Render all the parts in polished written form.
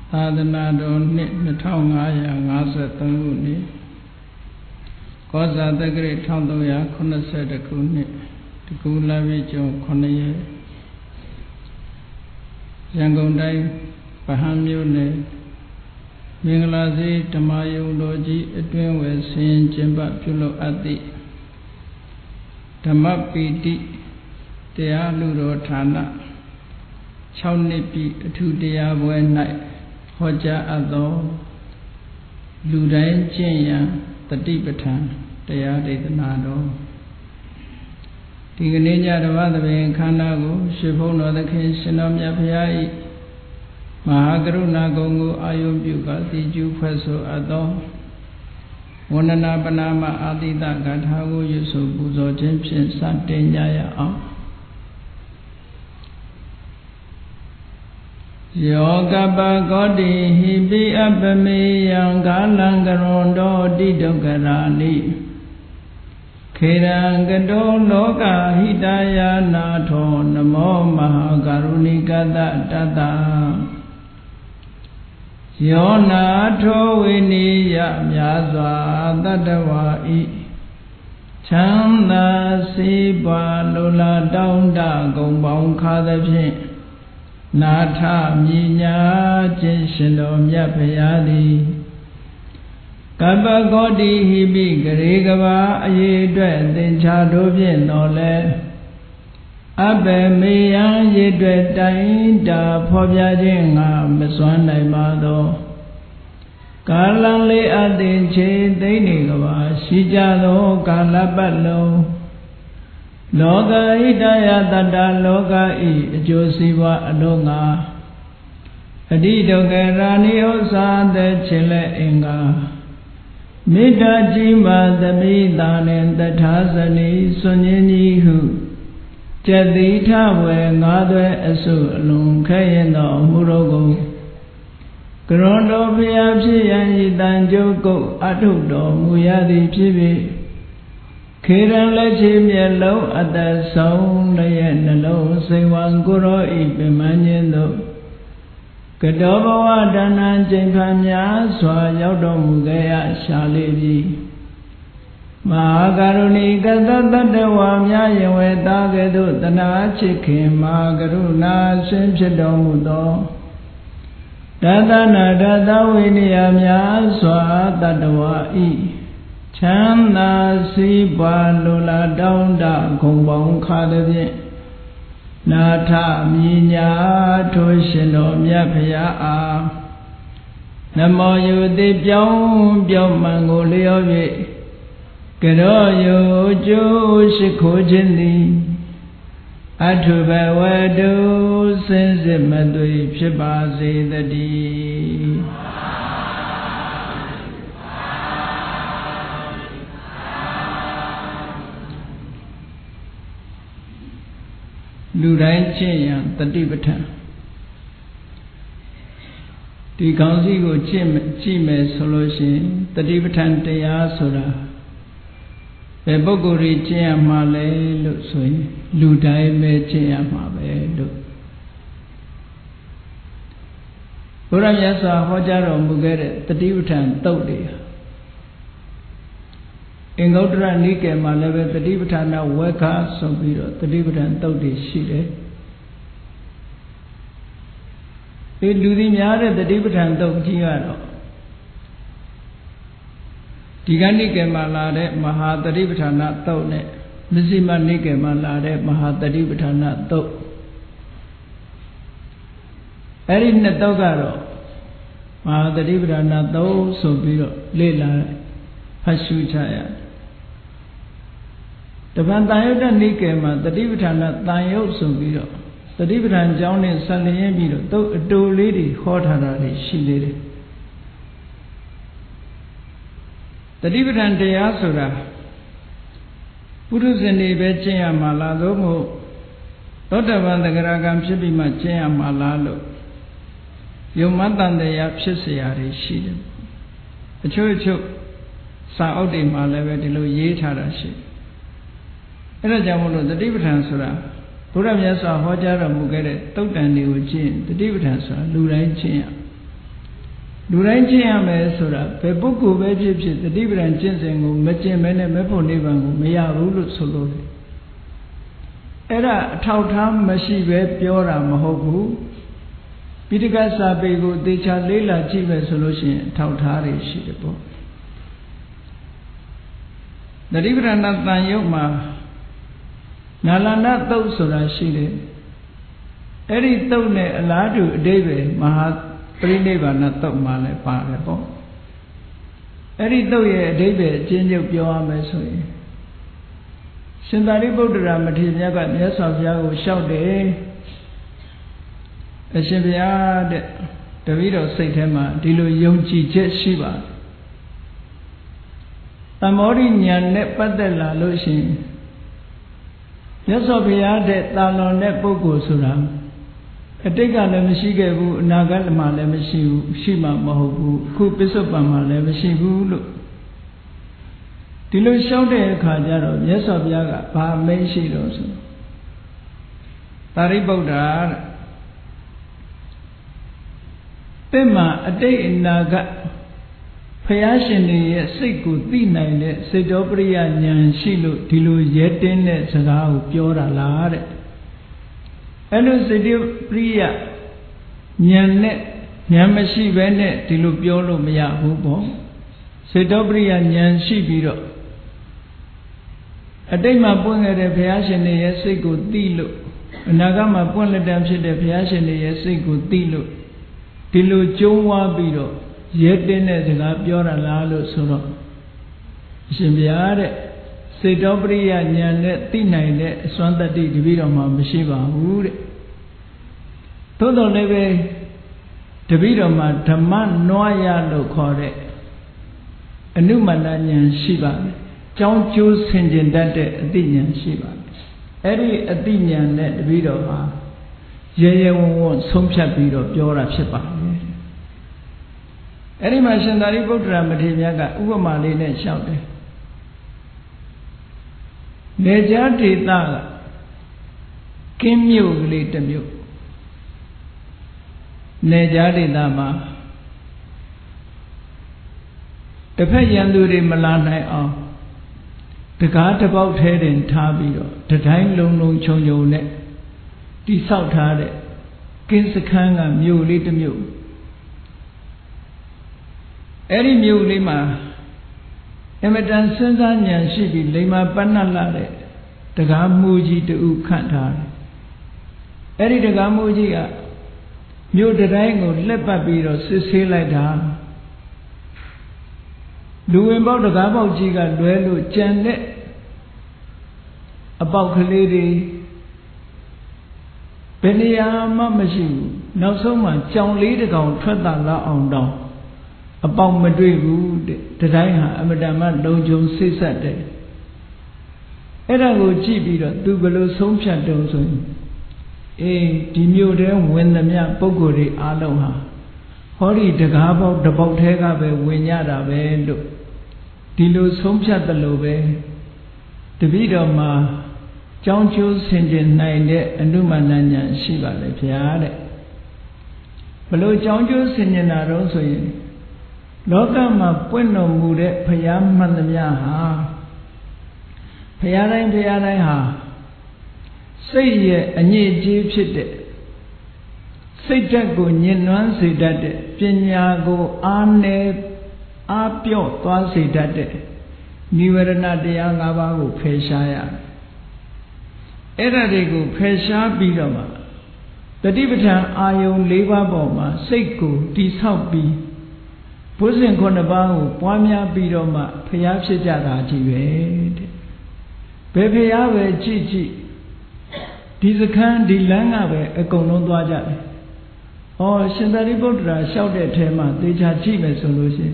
သာသနာတော်နှစ်2553ခုနှစ်ကောဇာတက္ကရာ1382ခုနှစ်တကူလာပြီကျော်9ရက်ရန်ကုန်တိုင်းဗဟန်းမြို့နယ်မင်္ဂလာစေဓမ္မယုံတော်ကြီးအတွင်းဝယ်ဆင်ကျင်းပပြုလုပ်အပ်သည့်ဓမ္မပီတိတရားလူတော်ဌာန6နှစ်ပြည့်အထူးတရားပွဲ၌ဟောကြားအပ်သောလူတိုင်းကျင့်ရန်တတိပဋ္ဌာန်တရားဒေသနာတော်ဒီကနေ့ညဓမ္မသဘင်ခန္ဓာကိုရှင်ဘုန်းတော်သခင်ရှင်တော်မြတ်ဖရာ၏မဟာကရုဏာဂုဏ်ကိုအာယုပြုကတိကျူဖွဲ့ဆိုအပ်သောဝန္ဒနာပနာမအာတိတဂါထာကိုရွတ်ဆိုပူဇော်ခြင်းဖြင့်စတင်ကြရအောင်ယောကပကောတိဟိပိအပမေယံကာလံကရွန်တောတိဒုက္ခရာနိခေရံကတောလောကဟိတယာနာထောနမောမဟာကရုဏိကတတတယောနာထောဝိနိယမြာစွာတတဝါဤချမ်းသာစေပါလိုလားတောင်းတဂုံပေါင်းခါသဖြင့်နာထမြညာခြင်းရှင်တော်မြတ်ဖရာသည်ကပ္ပဂေါတိဟိပိဂရေကဘာအရေးအတွက်သင်္ချာတို့ဖြင့်တော်လဲအဘယ်မေယံရေအတွက်တိုင်းတာဖော်ပြခြင်းငါမစွမ်းနိုင်ပါသောကာလံလေးအသင်ချေသိနေကဘာရှိကြသောကာလပတ်လုံးလောကဣတယတတ္တလောကဤအကျိုးစီးပွားအလုံးငါအတိဒုက္ခရာနိဥ္စာတဲ့ခြေလက်အင်္ဂါမေတ္တာကြီးမှသမိတာနှင့်တထာဇနီစွန်ခြင်းကြီးဟုကျက်တိထဝေငါးသွဲအစုအလုံးခဲရင်သောအမှုတော်ကိုကရွန်တော်ဖျားဖြစ်ရန်ဤတန်ကြုတ်ကုတ်အထုတော်မူရသည်ဖြစ်ပြီးခေရန်လက်ချေမျက်လုံးအသက်ဆုံးလျက်နှလုံးစိတ်ဝံကိုရောဤပင်မခြင်းသို့ကတောဘဝဒါနံကျင့်ဖန်များစွာရောက်တော်မူခဲ့ရရှာလေပြီမဟာကရုဏီကတတတဝါများယဝေတာကဲ့သို့တနာချစ်ခင်မဟာကရုဏာရှင်ဖြစ်တော်မူသောတသနာတသဝိနည်းများစွာတတဝါဤချမ်းသာစီးပွားလိုလားတောင်းတဂုံပေါင်းခါသဖြင့်နာထမြညာထိုးရှင်တော်မြတ်ဖရာအားနမောယုတိပြောင်းမှန်ကိုလျော်၍ကရောယုကျိုးရှိခိုးခြင်းသည်အထုဘဝတုစင်စစ်မသွေဖြစ်ပါစေတည်းလူတိုင်းကျင့်ရန်တတိပဋ္ဌာန်ဒီကောင်းစီကိုကြည့်မယ်ဆိုလို့ရှိရင်တတိပဋ္ဌာန်တရားဆိုတာဘယ်ပုဂ္ဂိုလ်ကြီးကျင့်ရမှာလဲလို့ဆိုရင်လူတိုင်းပဲကျင့်ရမှာပဲလို့ဘုရားမြတ်စွာဟောကြားတော်မူခဲ့တဲ့တတိပဋ္ဌာန်သုတ်တွေအင်္ဂုတ္တရနိကေမှာလည်းပဲတတိပဋ္ဌာန်ဝေခဆိုပြီးတော့တတိပဋ္ဌာန်သုတ်တွေရှိတယ်ဒီလူသည်များတဲ့တတိပဋ္ဌာန်သုတ်ကြီးကတော့ဒီကနိကေမှာလာတဲ့မဟာတတိပဋ္ဌာန်သုတ်နဲ့မဇ္ဈိမနိကေမှာလာတဲ့မဟာတတိပဋ္ဌာန်သုတ်အဲ့ဒီနှစ်သုတ်ကတော့မဟာတတိပဋ္ဌာန်သုတ်ဆိုပြီးတော့လေ့လာဖတ်ရှုကြရတယ်တပံတန်ယုတ်တနိကေမှာတတိပဋ္ဌာန်တန်ယုတ်ဆိုပြီးတော့တတိပဋ္ဌာန်ကျောင်းနဲ့ဆက်လျင်းပြီးတော့သုတ်အတူလေးတွေဟောထားတာတွေရှိသေးတယ်တတိပဋ္ဌာန်တရားဆိုတာပုရုဇဉ်တွေပဲကျင့်ရမှာလားသို့မဟုတ်သောတပန်သဂရကံဖြစ်ပြီးမှကျင့်ရမှာလားလို့ယုံမတန်တရားဖြစ်เสียရရှိတယ်အချို့စာအုပ်တွေမှာလည်းပဲဒီလိုရေးထားတာရှိအဲ့ဒါကြောင့်မို့လို့တတိပဋ္ဌာန်ဆိုတာဘုရားမြတ်စွာဟောကြားတော်မူခဲ့တဲ့သုတ်တန်တွေကိုကျင့်တတိပဋ္ဌာန်ဆိုတာလူတိုင်းကျင့်ရလူတိုင်းကျင့်ရမယ်ဆိုတာဘယ်ပုဂ္ဂိုလ်ပဲဖြစ်ဖြစ်တတိပဒံကျင့်စဉ်ကိုမကျင့်မဲနဲ့မဲ့ဖို့နိဗ္ဗာန်ကိုမရဘူးလို့ဆိုလို့တယ်အဲ့ဒါအထောက်ထားမရှိပဲပြောတာမဟုတ်ဘူးပိဋကစာပေကိုသေချာလေးလာကြည့်မယ်ဆိုလို့ရှိရင်အထောက်ထားတွေရှိတယ်ပေါ့တတိပဒနာတန်ယုတ်မှာနာလန္ဒသုတ်ဆိုတာရှိတယ်အဲ့ဒီသုတ်နဲ့အလားတူအဓိပ္ပာယ်မဟာပရိနိဗ္ဗာန်သုတ်မှာလည်းပါတယ်ပေါ့အဲ့ဒီသုတ်ရဲ့အဓိပ္ပာယ်အကျဉ်းချုပ်ပြောရမယ်ဆိုရင်ရှင်သာရိပုတ္တရာမထေရမြတ်ကမြတ်စွာဘုရားကိုလျှောက်တယ်အရှင်ဘုရားတဲ့တပည့်တော်စိတ်ထဲမှာဒီလိုယုံကြည်ချက်ရှိပါတယ်သမောရိညာနဲ့ပတ်သက်လာလို့ရှိရင်မြတ်စွာဘုရားတဲ့တာလွန်တဲ့ပုဂ္ဂိုလ်ဆိုတာအတိတ်ကလည်းမရှိခဲ့ဘူးအနာဂတ်မှာလည်းမရှိဘူးရှိမှမဟုတ်ဘူးအခုပစ္စုပန်မှာလည်းမရှိဘူးလို့ဒီလိုလျှောက်တဲ့အခါကျတော့မြတ်စွာဘုရားကဘာမိန့်ရှိတော့ဆိုသာရိပုတ္တရာတဲ့မှာအတိတ်အနာဂတ်ဘုရားရှင်တွေရဲ့စိတ်ကိုသိနိုင်တဲ့စေတောပရိယဉာဏ်ရှိလို့ဒီလိုရဲတင်းတဲ့စကားကိုပြောတာလားတဲ့အဲ့လိုစေတောပရိယဉာဏ်နဲ့ဉာဏ်မရှိဘဲနဲ့ဒီလိုပြောလို့မရဘူးပေါ့စေတောပရိယဉာဏ်ရှိပြီးတော့အတိတ်မှာပွင့်ခဲ့တဲ့ဘုရားရှင်တွေရဲ့စိတ်ကိုသိလို့အနာဂတ်မှာပွင့်လက်တံဖြစ်တဲ့ဘုရားရှင်တွေရဲ့စိတ်ကိုသိလို့ဒီလိုကျုံးဝါပြီးတော့ရဲတင်းတဲ့စကားပြောတာလားလို့ဆိုတော့အရှင်ဘုရားတဲ့စေတောပရိယဉာဏ်နဲ့သိနိုင်တဲ့အစွမ်းတတ္တိတပည့်တော်မှာမရှိပါဘူးတဲ့သို့တော်လည်းပဲတပည့်တော်မှာဓမ္မနွားရလို့ခေါ်တဲ့အနုမန္တဉာဏ်ရှိပါတယ်ကြောင်းကျိုးဆင်ခြင်တတ်တဲ့အသိဉာဏ်ရှိပါတယ်အဲ့ဒီအသိဉာဏ်နဲ့တပည့်တော်ဟာရဲရဲဝံ့ဝံ့ဆုံးဖြတ်ပြီးတော့ပြောတာဖြစ်ပါတယ်အဲ့ဒီမှာရှင်သာရိပုတ္တရာမထေရမြတ်ကဥပမာလေးနဲ့ရှောက်တယ်နေကြားဒေသကကင်းမြို့ကလေးတစ်မြို့နေကြားဒေသမှာတစ်ဖက်ရန်သူတွေမလာနိုင်အောင်တကားတစ်ပေါက်ထဲတင်ထားပြီးတော့တတိုင်းလုံးလုံးခြုံခြုံနဲ့တိဆောက်ထားတဲ့ကင်းစခန်းကမြို့လေးတစ်မြို့အဲ့ဒီမြို့လေးမှာအမတန်စဉ်းစားဉာဏ်ရှိပြီးလိမ္မာပဏ္ဏလာတဲ့တကားမှုကြီးတူခန့်ထားတယ်အဲ့ဒီတကားမှုကြီးကမြို့တိုင်းကိုလှက်ပတ်ပြီးတော့စစ်ဆေးလိုက်တာလူဝင်ပေါက်တကားပေါက်ကြီးကလွဲလို့ကြံတဲ့အပေါက်ကလေးတွေဘယ်နေရာမှမရှိဘူးနောက်ဆုံးမှကြောင်လေးတစ်ကောင်ထွက်တာလောက်အောင်တောင်းအပေါက်မတွေ့ဘူးတဲ့တိုင်းဟာအမတန်မှလုံခြုံစိတ်ဆက်တယ်အဲ့ဒါကိုကြည့်ပြီးတော့သူဘယ်လိုဆုံးဖြတ်တုံးဆိုရင်ဒီမြို့ထဲဝင်သမျှပုဂ္ဂိုလ်တွေအားလုံးဟာဟောဒီတကားပေါက်တစ်ပေါက်ထဲကပဲဝင်ကြတာပဲလို့ဒီလိုဆုံးဖြတ်တယ်လို့ပဲတပည့်တော်မှာကြောင်းကျိုးဆင်ခြင်နိုင်တဲ့အနုမန္တဉာဏ်ရှိပါလေဗျာတဲ့ဘလို့ကြောင်းကျိုးဆင်ခြင်တာတော့ဆိုရင်လောကမှာပွင့်တော်မူတဲ့ဘုရားမှန်သမျှဟာဘုရားတိုင်းဟာစိတ်ရဲ့အညစ်အကြေးဖြစ်တဲ့စိတ်ဓာတ်ကိုညှဉ်းနှွမ်းစေတတ်တဲ့ပညာကိုအားပြော့သွားစေတတ်တဲ့နိဝရဏတရား၅ပါးကိုဖယ်ရှားရတယ်အဲ့ဒါတွေကိုဖယ်ရှားပြီးတော့မှတတိပဋ္ဌာန်အာယုံ၄ပါးပေါ်မှာစိတ်ကိုတိဆောက်ပြီးဘုဇင်9ပါးကိုပွားများပြီးတော့မှဖျားဖြစ်ကြတာကြီးပဲတဲ့ဘယ်ဖျားပဲကြည့်ဒီစခန်းဒီလမ်းကပဲအကုန်လုံးသွားကြတယ်။ဩရှင်သာရိပုတ္တရာလျှောက်တဲ့ထဲမှာသေချာကြည့်မယ်ဆိုလို့ရှိရင်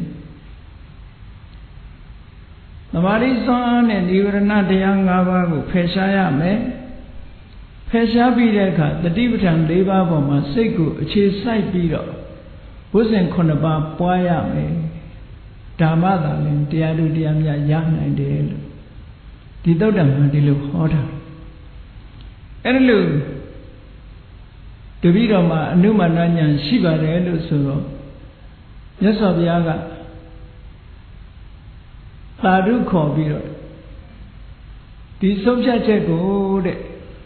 သမာဓိစွမ်းအားနဲ့နိဝရဏတရား၅ပါးကိုဖယ်ရှားရမယ်။ဖယ်ရှားပြီးတဲ့အခါတတိပဋ္ဌာန်၄ပါးပေါ်မှာစိတ်ကိုအခြေစိုက်ပြီးတော့ဝိဇ္ဇင်9ပါးပွားရမယ်။ဓမ္မသာလင်တရားတို့တရားမြတ်ရနိုင်တယ်လို့ဒီသုတ္တံမှာဒီလိုဟောတာ။အဲ့လိုတပည့်တော်မှာအနုမန္တဉာဏ်ရှိပါတယ်လို့ဆိုတော့မြတ်စွာဘုရားကသာဓုခေါ်ပြီးတော့ဒီဆုံးဖြတ်ချက်ကိုတဲ့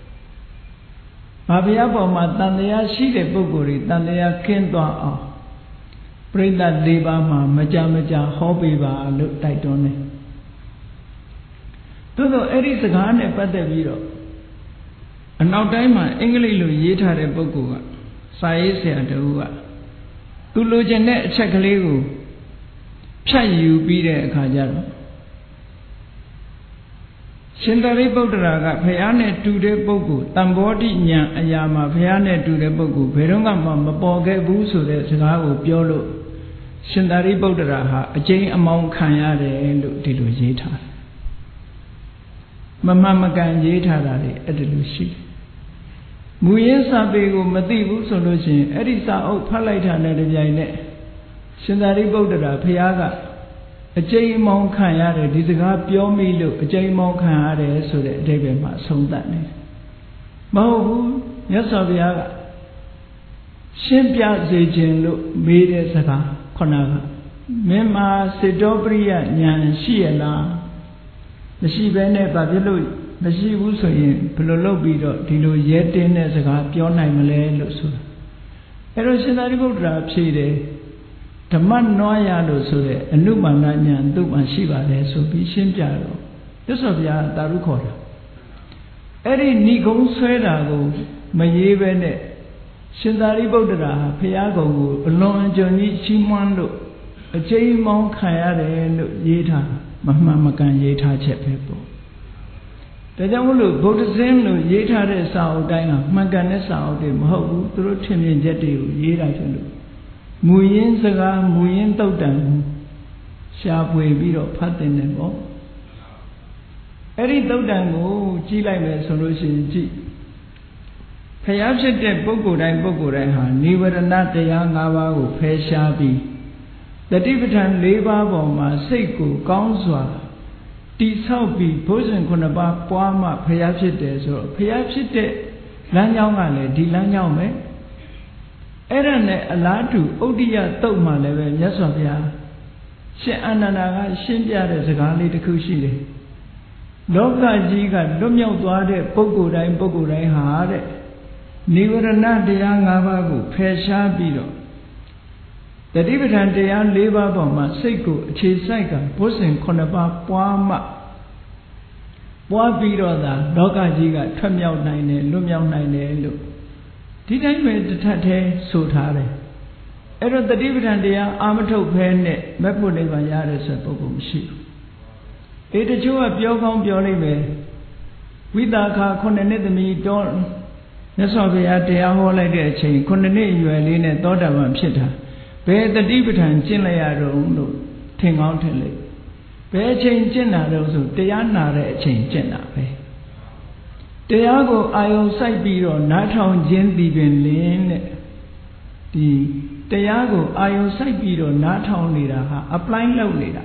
ဘာဘုရားပေါ်မှာတန်တရားရှိတဲ့ပုဂ္ဂိုလ်တွေတန်တရားကင်းသွားအောင်ပရိသတ်၄ပါးမှာမကြဟောပေးပါလို့တိုက်တွန်းတယ်သို့သောအဲ့ဒီစကားနဲ့ပတ်သက်ပြီးတော့အနောက်တိုင်းမှာအင်္ဂလိပ်လိုရေးထားတဲ့ပုဂ္ဂိုလ်ကစာရေးဆရာတူကသူလိုချင်တဲ့အချက်ကလေးကိုဖြတ်ယူပြီးတဲ့အခါကျတော့ရှင်သာရိပုတ္တရာကဘုရားနဲ့တူတဲ့ပုဂ္ဂိုလ်တံဘောဓိဉာဏ်အရာမှာဘုရားနဲ့တူတဲ့ပုဂ္ဂိုလ်ဘယ်တော့မှမပေါ်ခဲ့ဘူးဆိုတဲ့စကားကိုပြောလို့ရှင်သာရိပုတ္တရာဟာအကျဉ်းအမောင်းခံရတယ်လို့ဒီလိုရေးထားတယ်မမှန်မကန်ရေးထားတာလေအဲ့ဒီလိုရှိတယ်မူရင်းစာပေကိုမသိဘူးဆိုလို့ရှိရင်အဲ့ဒီစာအုပ်ဖတ်လိုက်တာနဲ့တပြိုင်နက်ရှင်သာရိပုတ္တရာဘုရားကအကျဉ်းအမောင်းခံရတယ်ဒီစကားပြောမိလို့အကျဉ်းအမောင်းခံရတယ်ဆိုတဲ့အဓိပ္ပာယ်မှာအဆုံးသတ်နေတယ်မဟုတ်ဘူးမြတ်စွာဘုရားကရှင်းပြစေခြင်းလို့မေးတဲ့စကားခုနကမင်းမှာစေတောပရိယဉာဏ်ရှိရလားမရှိဘဲနဲ့ဘာဖြစ်လို့မရှိဘူးဆိုရင်ဘယ်လိုလုပ်ပြီးတော့ဒီလိုရဲတင်းတဲ့စကားပြောနိုင်မလဲလို့ဆိုတာအဲ့တော့ရှင်သာရိပုတ္တရာဖြေတယ်ဓမ္မနွားရလို့ဆိုတဲ့အနုပါဏဉာဏ်သူ့မှာရှိပါတယ်ဆိုပြီးရှင်းပြတော့မြတ်စွာဘုရားတာရုခေါ်တာအဲ့ဒီဏိဂုံးဆွဲတာကိုမရေးဘဲနဲ့ရှင်သာရိပုတ္တရာဟာဘုရားကုံကိုအလွန်အကျွံကြီးချီးမွမ်းလို့အကျဉ်းမောင်းခံရတယ်လို့ရေးထားမမှန်မကန်ရေးထားချက်ပဲပေါ့ဒါကြောင့်မို့လို့ဗုဒ္ဓဇင်းလို့ရေးထားတဲ့စာအုပ်တိုင်းဟာမှန်ကန်တဲ့စာအုပ်တွေမဟုတ်ဘူးသူတို့ထင်မြင်ချက်တွေကိုရေးတာဖြစ်လို့မူရင်းစကားမူရင်းတုတ်တန်ရှာဖွေပြီးတော့ဖတ်တင်တယ်ပေါ့အဲ့ဒီတုတ်တန်ကိုကြည့်လိုက်မယ်ဆိုလို့ရှိရင်ကြည့်ဖျားဖြစ်တဲ့ပုဂ္ဂိုလ်တိုင်းဟာနိဝရဏတရား၅ပါးကိုဖယ်ရှားပြီးတတိပဋ္ဌာန်၄ပါးပေါ်မှာစိတ်ကိုကောင်းစွာတိဆောက်ပြီးဘုဇင်9ပါးပွားမှဖျားဖြစ်တယ်ဆိုတော့ဖျားဖြစ်တဲ့လမ်းကြောင်းကလည်းဒီလမ်းကြောင်းပဲအဲ့ဒါနဲ့အလားတူဥဒ္ဒိယတုတ်မှလည်းပဲမြတ်စွာဘုရားရှင်အာနန္ဒာကရှင်းပြတဲ့စကားလေးတစ်ခုရှိတယ်လောကကြီးကလွတ်မြောက်သွားတဲ့ပုဂ္ဂိုလ်တိုင်းဟာတဲ့နိဝရဏတရား၅ပါးကိုဖယ်ရှားပြီးတော့တတိပဋ္ဌာန်တရား၄ပါးပေါ်မှာစိတ်ကိုအခြေစိုက်ကဘုဇင်9ပါးပွားမှပွားပြီးတော့သာလောကကြီးကထွက်မြောက်နိုင်တယ်လွတ်မြောက်နိုင်တယ်လို့ဒီတိုင်းပဲတစ်ထပ်တည်းဆိုထားတယ်အဲ့တော့တတိပဋ္ဌာန်တရားအာမထုတ်ဖဲနဲ့မက်ဖို့နိဗ္ဗာန်ရတယ်ဆိုပုဂ္ဂိုလ်မရှိဘူးတချို့ကပြောကောင်းပြောလိုက်ပဲဝိသခာ9နှစ်သမီးတော့မြတ်စွာဘုရားတရားဟောလိုက်တဲ့အချိန်9နှစ်အရွယ်လေးနဲ့သောတာပန်ဖြစ်တာဘယ်တတိပဋ္ဌာန်ကျင့်လိုက်ရတော့လို့ထင်ကောင်းထင်လိုက်ဘယ်အချိန်ကျင့်တာတော့ဆိုတရားနာတဲ့အချိန်ကျင့်တာပဲတရားကိုအာယုံစိုက်ပြီးတော့နားထောင်ခြင်းဒီပင်လင်းတဲ့ဒီတရားကိုအာယုံစိုက်ပြီးတော့နားထောင်နေတာဟာ apply လုပ်နေတာ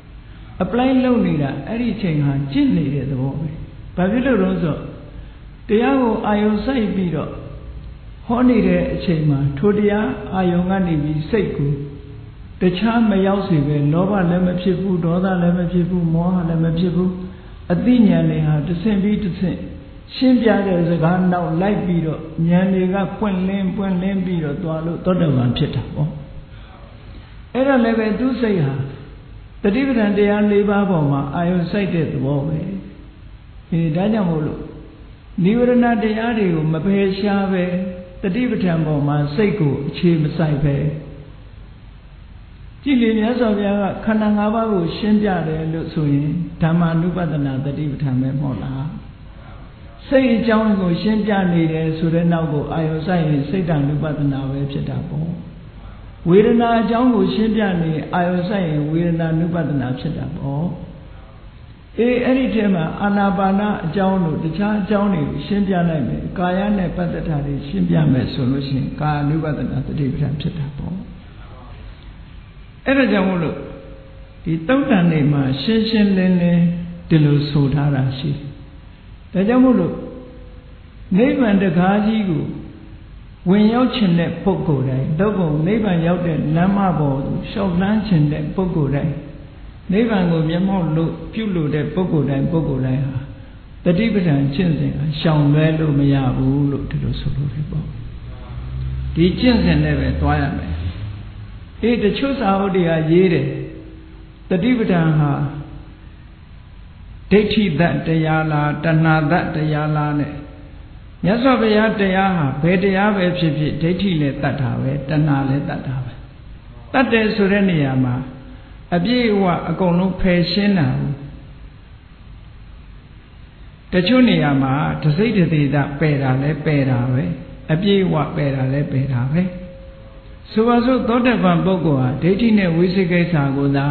အဲ့ဒီအချိန်ဟာကျင့်နေတဲ့သဘောပဲဘာဖြစ်လို့လဲဆိုတရားကိုအာယုံစိုက်ပြီးတော့ဟောနေတဲ့အချိန်မှာထိုတရားအာယုံကနေပြီးစိတ်ကိုတခြားမရောက်စေပဲလောဘလည်းမဖြစ်ဘူးဒေါသလည်းမဖြစ်ဘူးမောဟလည်းမဖြစ်ဘူးအသိဉာဏ်တွေဟာတစ်ဆင့်ပြီးတစ်ဆင့်ရှင်းပြတဲ့စကားနောက်လိုက်ပြီးတော့ဉာဏ်တွေကပွင့်လင်းပြီးတော့သွားလို့သောတာပန်ဖြစ်တာပေါ့အဲ့ဒါလည်းပဲသူစိတ်ဟာတတိပဋ္ဌာန်တရား၄ပါးပေါ်မှာအာယုံစိုက်တဲ့သဘောပဲဒါကြောင့်မို့လို့နိဝရဏတရားတွေကိုမပယ်ရှားပဲတတိပဋ္ဌာန်ပေါ်မှာစိတ်ကိုအခြေမစိုက်ပဲကြည်လင်မြတ်စွာဘုရားကခန္ဓာ၅ပါးကိုရှင်းပြတယ်လို့ဆိုရင်ဓမ္မာနုပဒနာတတိပဋ္ဌာန်ပဲမဟုတ်လားစိတ်အကြောင်းကိုရှင်းပြနေတယ်ဆိုတဲ့နောက်ကိုအာယုစိုက်ရင်စိတ်တ ानु ပဒနာပဲဖြစ်တာပေါ့ဝေဒနာအကြောင်းကိုရှင်းပြနေအာယုစိုက်ရင်ဝေဒနာနုပဒနာဖြစ်တာပေါ့အဲ့ဒီထဲမှာအာနာပါနအကြောင်းတို့တခြားအကြောင်းတွေကိုရှင်းပြလိုက်မယ်ကာယနဲ့ပတ္တထာတွေရှင်းပြမယ်ဆိုလို့ရှိရင်ကာယ ानु ပဒနာတတိပဋ္ဌာန်ဖြစ်တာပေါ့အဲ့ဒါကြောင့်မို့လို့ဒီတုတ်တန်တွေမှာရှင်းရှင်းလင်းလင်းဒီလိုဆိုထားတာရှိဒါကြောင့်မို့လို့နိဗ္ဗာန်တကားကြီးကိုဝင်ရောက်ခြင်းတဲ့ပုဂ္ဂိုလ်တိုင်းတော့ဘုံနိဗ္ဗာန်ရောက်တဲ့လမ်းမပေါ်ကိုရှောက်လန်းခြင်းတဲ့ပုဂ္ဂိုလ်တိုင်းနိဗ္ဗာန်ကိုမျက်မှောက်လို့ပြုလို့တဲ့ပုဂ္ဂိုလ်တိုင်းဟာတတိပဋ္ဌာန်ကျင့်စဉ်ကရှောင်လွဲလို့မရဘူးလို့ဒီလိုဆိုလို့ရပေါ့ဒီကျင့်စဉ်နဲ့ပဲသွားရမယ်တချို့စာအုပ်တွေကရေးတယ်တတိပဋ္ဌာန်ဟာဒိဋ္ဌိတတရားလားတဏှာတတရားလားနဲ့မြတ်စွာဘုရားတရားဟာဘယ်တရားပဲဖြစ်ဖြစ်ဒိဋ္ဌိလည်းတတ်တာပဲတဏှာလည်းတတ်တာပဲတတ်တယ်ဆိုတဲ့နေရာမှာအပြည့်အဝအကုန်လုံးဖယ်ရှင်းတာတချို့နေရာမှာတစိမ့်တသေးတာပယ်တာလည်းပယ်တာပဲအပြည့်အဝပယ်တာလည်းပယ်တာပဲဆိုပါစို့သောတပန်ပုဂ္ဂိုလ်ဟာဒိဋ္ဌိနဲ့ဝိသိကိစ္စကိုသာ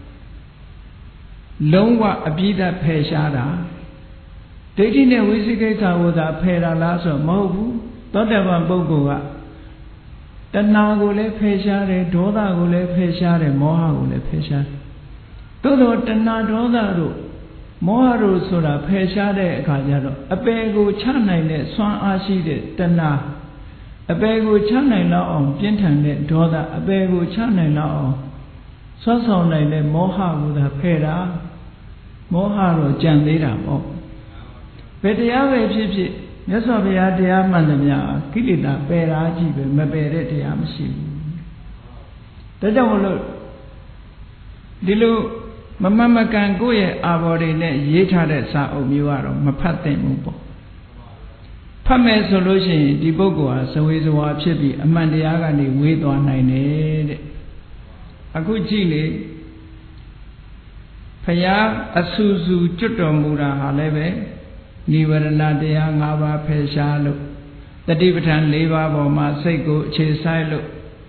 လုံးဝအပြည့်အဖယ်ရှားတာဒိဋ္ဌိနဲ့ဝိသိကိစ္စကိုသာဖယ်တာလားဆိုမဟုတ်ဘူးသောတပန်ပုဂ္ဂိုလ်ကတဏှာကိုလည်းဖယ်ရှားတယ်ဒေါသကိုလည်းဖယ်ရှားတယ်မောဟကိုလည်းဖယ်ရှားတယ်သို့သောတဏှာဒေါသတို့မောဟတို့ဆိုတာဖယ်ရှားတဲ့အခါကျတော့အပယ်ကိုချနိုင်တဲ့စွမ်းအားရှိတဲ့တဏှာအပယ်ကိုချနိုင်လောက်အောင်ပြင်းထန်တဲ့ဒေါသအပယ်ကိုချနိုင်လောက်အောင်ဆွတ်ဆောင်နိုင်တဲ့မောဟကိုသာဖယ်တာမောဟတော့ကြံသေးတာပေါ့ဘယ်တရားပဲဖြစ်ဖြစ်မြတ်စွာဘုရားတရားမှန်သမျှကိလေသာပယ်တာကြီးပဲမပယ်တဲ့တရားမရှိဘူးဒါကြောင့်မလို့ဒီလိုမမမကန်ကိုယ့်ရဲ့အာဘော်တွေနဲ့ရေးထားတဲ့စာအုပ်မျိုးကတော့မဖတ်သင့်ဘူးပေါ့ဖတ်မယ်ဆိုလို့ရှိရင်ဒီပုဂ္ဂိုလ်ဟာဇဝေဇဝါဖြစ်ပြီးအမှန်တရားကနေဝေးသွားနိုင်တယ်တဲ့အခုကြည့်လေဘုရားအဆူဆူကျွတ်တော်မူတာဟာလည်းပဲနိဝရဏတရား၅ပါးဖယ်ရှားလို့တတိပဋ္ဌာန်၄ပါးပေါ်မှာစိတ်ကိုအခြေဆိုင်လို့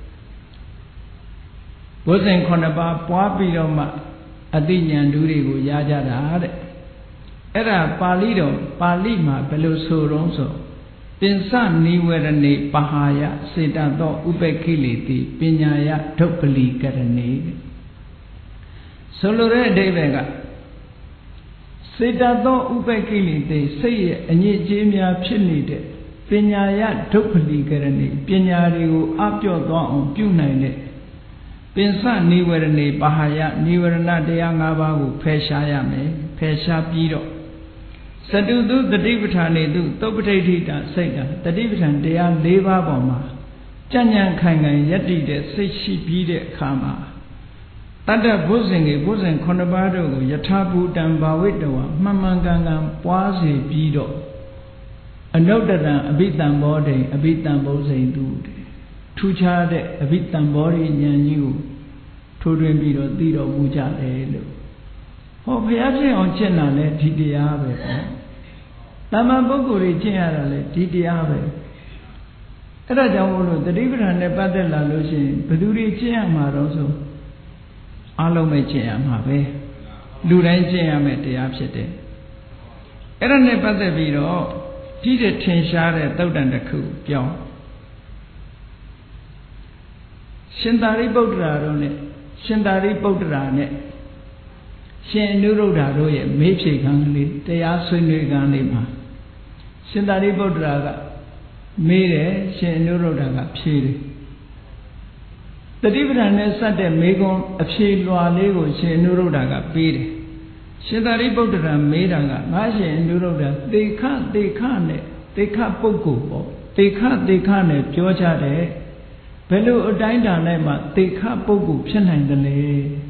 ဘုဇင်9ပါးပွားပြီးတော့မှအသိဉာဏ်ဓုတွေကိုရကြတာတဲ့အဲ့ဒါပါဠိတော်ပါဠိမှာဘယ်လိုဆိုတော့ဆိုပင်စနိဝရဏေပဟာယစေတသောဥပက္ခိလေတိပညာယဒုပ္ပလီကရဏေဆိုလိုတဲ့အဓိပ္ပာယ်ကစေတသောဥပက္ခိလေတိစိတ်ရဲ့အညစ်အကြေးများဖြစ်နေတဲ့ပညာယဒုပ္ပလီကရဏေပညာတွေကိုအပြော့သွားအောင်ပြုနိုင်တဲ့ပင်စနိဝရဏေပဟာယနိဝရဏတရား၅ပါးကိုဖယ်ရှားရမယ်ဖယ်ရှားပြီးတော့စတုတုတတိပဋ္ဌာနေတုသုပ္ပဋိဋ္ဌိတစိတ်တတိပဋ္ဌာန်တရား၄ပါးပေါ်မှာကြံ့ကြံ့ခိုင်ခိုင်ယက်တည်တဲ့စိတ်ရှိပြီးတဲ့အခါမှာတတ္တဘုဇင်ကြီးဘုဇင်9ပါးတို့ကိုယထာဘူတံဘာဝိတဝမှန်မှန်ကန်ကန်ပွားစေပြီးတော့အနုတ္တရံအဘိတံဘောဓိအဘိတံဘုဇိန်တုထူးခြားတဲ့အဘိတံဘောဓိဉာဏ်ကြီးကိုထိုးထွင်းပြီးတော့သိတော်မူကြတယ်လို့ဟောဘုရားဖြစ်အောင်ကျင့်တာလဲဒီတရားပဲပေါ့တမန်ပုဂ္ဂိုလ်တွေကျင့်ရတာလဲဒီတရားပဲအဲ့ဒါကြောင့်မို့လို့တတိပဋ္ဌာန်နဲ့ပတ်သက်လာလို့ရှိရင်ဘယ်သူတွေကျင့်ရမှာတော့ဆိုအားလုံးပဲကျင့်ရမှာပဲလူတိုင်းကျင့်ရမယ်တရားဖြစ်တယ်အဲ့ဒါနဲ့ပတ်သက်ပြီးတော့ဒီတဲ့ထင်ရှားတဲ့သုတ်တန်တစ်ခုပြောင်းရှင်သာရိပုတ္တရာတို့နဲ့ရှင်သာရိပုတ္တရာနဲ့ရှင်အနုရုဒ္ဓတို့ရဲ့မေးဖြေခန်းလေးတရားဆွေးနွေးခန်းလေးမှာရှင်သာရိပုတ္တရာကမေးတယ်ရှင်အနုရုဒ္ဓကဖြေတယ်တတိပဋ္ဌာန်နဲ့စတဲ့မေးခွန်းအဖြေလွှာလေးကိုရှင်အနုရုဒ္ဓကပေးတယ်ရှင်သာရိပုတ္တရာမေးတာကငါရှင်အနုရုဒ္ဓသေခနဲ့သေခပုဂ္ဂိုလ်ပေါ့သေခနဲ့ပြောကြတယ်ဘယ်လိုအတိုင်းအတာနဲ့မှသေခပုဂ္ဂိုလ်ဖြစ်နိုင်တယ်လေ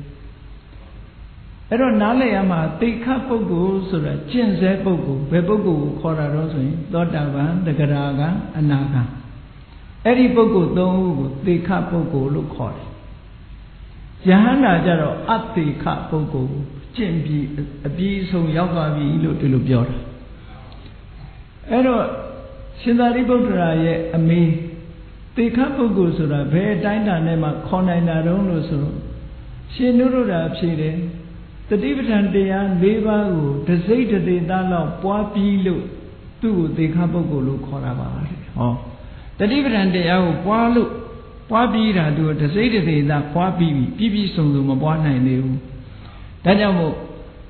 အဲ့တော့နားလည်ရမှာသေခပုဂ္ဂိုလ်ဆိုတာကျင့်စေပုဂ္ဂိုလ်ဘယ်ပုဂ္ဂိုလ်ကိုခေါ်တာတော့ဆိုရင်သောတာပန်တဂရဂံအနာဂံအဲ့ဒီပုဂ္ဂိုလ်၃ဦးကိုသေခပုဂ္ဂိုလ်လို့ခေါ်တယ်ယဟန္တာကြတော့အသေခပုဂ္ဂိုလ်ကျင့်ပြီးအပြီးဆုံးရောက်သွားပြီလို့ဒီလိုပြောတာအဲ့တော့ရှင်သာရိပုတ္တရာရဲ့အမေသေခပုဂ္ဂိုလ်ဆိုတာဘယ်အတိုင်းအတာနဲ့မှခေါ်နိုင်တာတုံးလို့ဆိုတော့ရှင်နုရုဒ္ဓဖြေတယ်တတိပဋ္ဌာန်တရား၄ပါးကိုတစိမ့်တသေးသားလောက်ပွားပြီးလို့သူ့ကိုသေခပုဂ္ဂိုလ်လို့ခေါ်တာပါတဲ့ဟောတတိပဋ္ဌာန်တရားကိုပွားပြီးတာသူတစိမ့်တသေးသားပွားပြီးပြီပြည့်စုံစုံမပွားနိုင်သေးဘူးဒါကြောင့်မို့သူ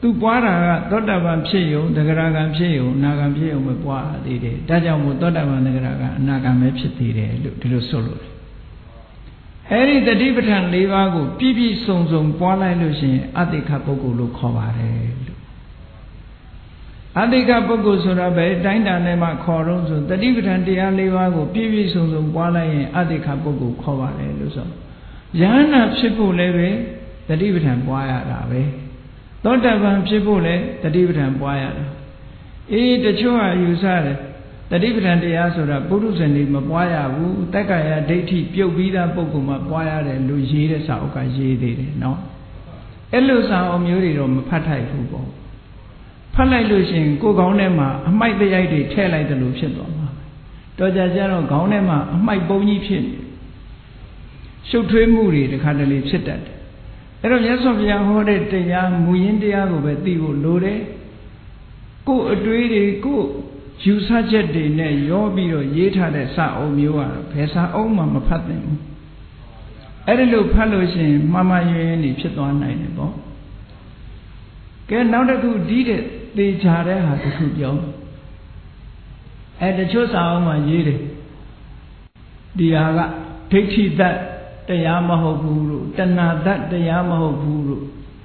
သူပွားတာကသောတာပန်ဖြစ်ယုံသဂရဂံဖြစ်ယုံအနာဂံဖြစ်ယုံပဲပွားသေးတယ်ဒါကြောင့်မို့သောတာပန်သဂရဂံအနာဂံပဲဖြစ်သေးတယ်လို့ဒီလိုဆိုလို့အဲ့ဒီတတိပဋ္ဌာန်၄ပါးကိုပြည့်ပြည့်စုံစုံပွားလိုက်လို့ရှိရင်အတိခပုဂ္ဂိုလ်လို့ခေါ်ပါတယ်လို့အတိခပုဂ္ဂိုလ်ဆိုတာပဲတိုင်းတာနဲ့မှခေါ်တော့ဆိုတတိပဋ္ဌာန်တရား၄ပါးကိုပြည့်ပြည့်စုံစုံပွားလိုက်ရင်အတိခပုဂ္ဂိုလ်ခေါ်ပါတယ်လို့ဆိုယဟန္တာဖြစ်ဖို့လည်းပဲတတိပဋ္ဌာန်ပွားရတာပဲသောတာပန်ဖြစ်ဖို့လည်းတတိပဋ္ဌာန်ပွားရတာတချို့ဟာယူဆတယ်တတိပဋ္ဌာန်တရားဆိုတာပုရုဇဉ်တွေမပွားရဘူးတက္ကရာဒိဋ္ဌိပြုတ်ပြီးသားပုဂ္ဂိုလ်မှပွားရတယ်လို့ရေးတဲ့စာအုပ်ကရေးသေးတယ်နော်အဲ့လိုစာအုပ်မျိုးတွေတော့မဖတ်ထိုက်ဘူးပေါ့ဖတ်လိုက်လို့ရှိရင်ကိုယ်ကောင်းထဲမှာအမိုက်တရိုက်တွေထည့်လိုက်တယ်လို့ဖြစ်သွားမှာတော်ကြကြတော့ခေါင်းထဲမှာအမိုက်ပုံကြီးဖြစ်နေရှုပ်ထွေးမှုတွေတခါတလေဖြစ်တတ်တယ်အဲ့တော့မြတ်စွာဘုရားဟောတဲ့တရားမူရင်းတရားကိုပဲသိဖို့လိုတယ်ကိုယ်အတွေးတွေကိုယ်ယူဆချက်တွေနဲ့ရောပြီးတော့ရေးထားတဲ့စာအုပ်မျိုးကတော့ဘယ်စာအုပ်မှမဖတ်သင့်ဘူးအဲ့ဒီလိုဖတ်လို့ရှိရင်မှားမှားယွင်းယွင်းနေဖြစ်သွားနိုင်တယ်ပေါ့ကဲနောက်တစ်ခုဒီတဲ့သေချာတဲ့ဟာတစ်ခုပြောတချို့စာအုပ်မှာရေးတယ်ဒီဟာကဒိဋ္ဌိတတ်တရားမဟုတ်ဘူးလို့တဏှာတတ်တရားမဟုတ်ဘူးလို့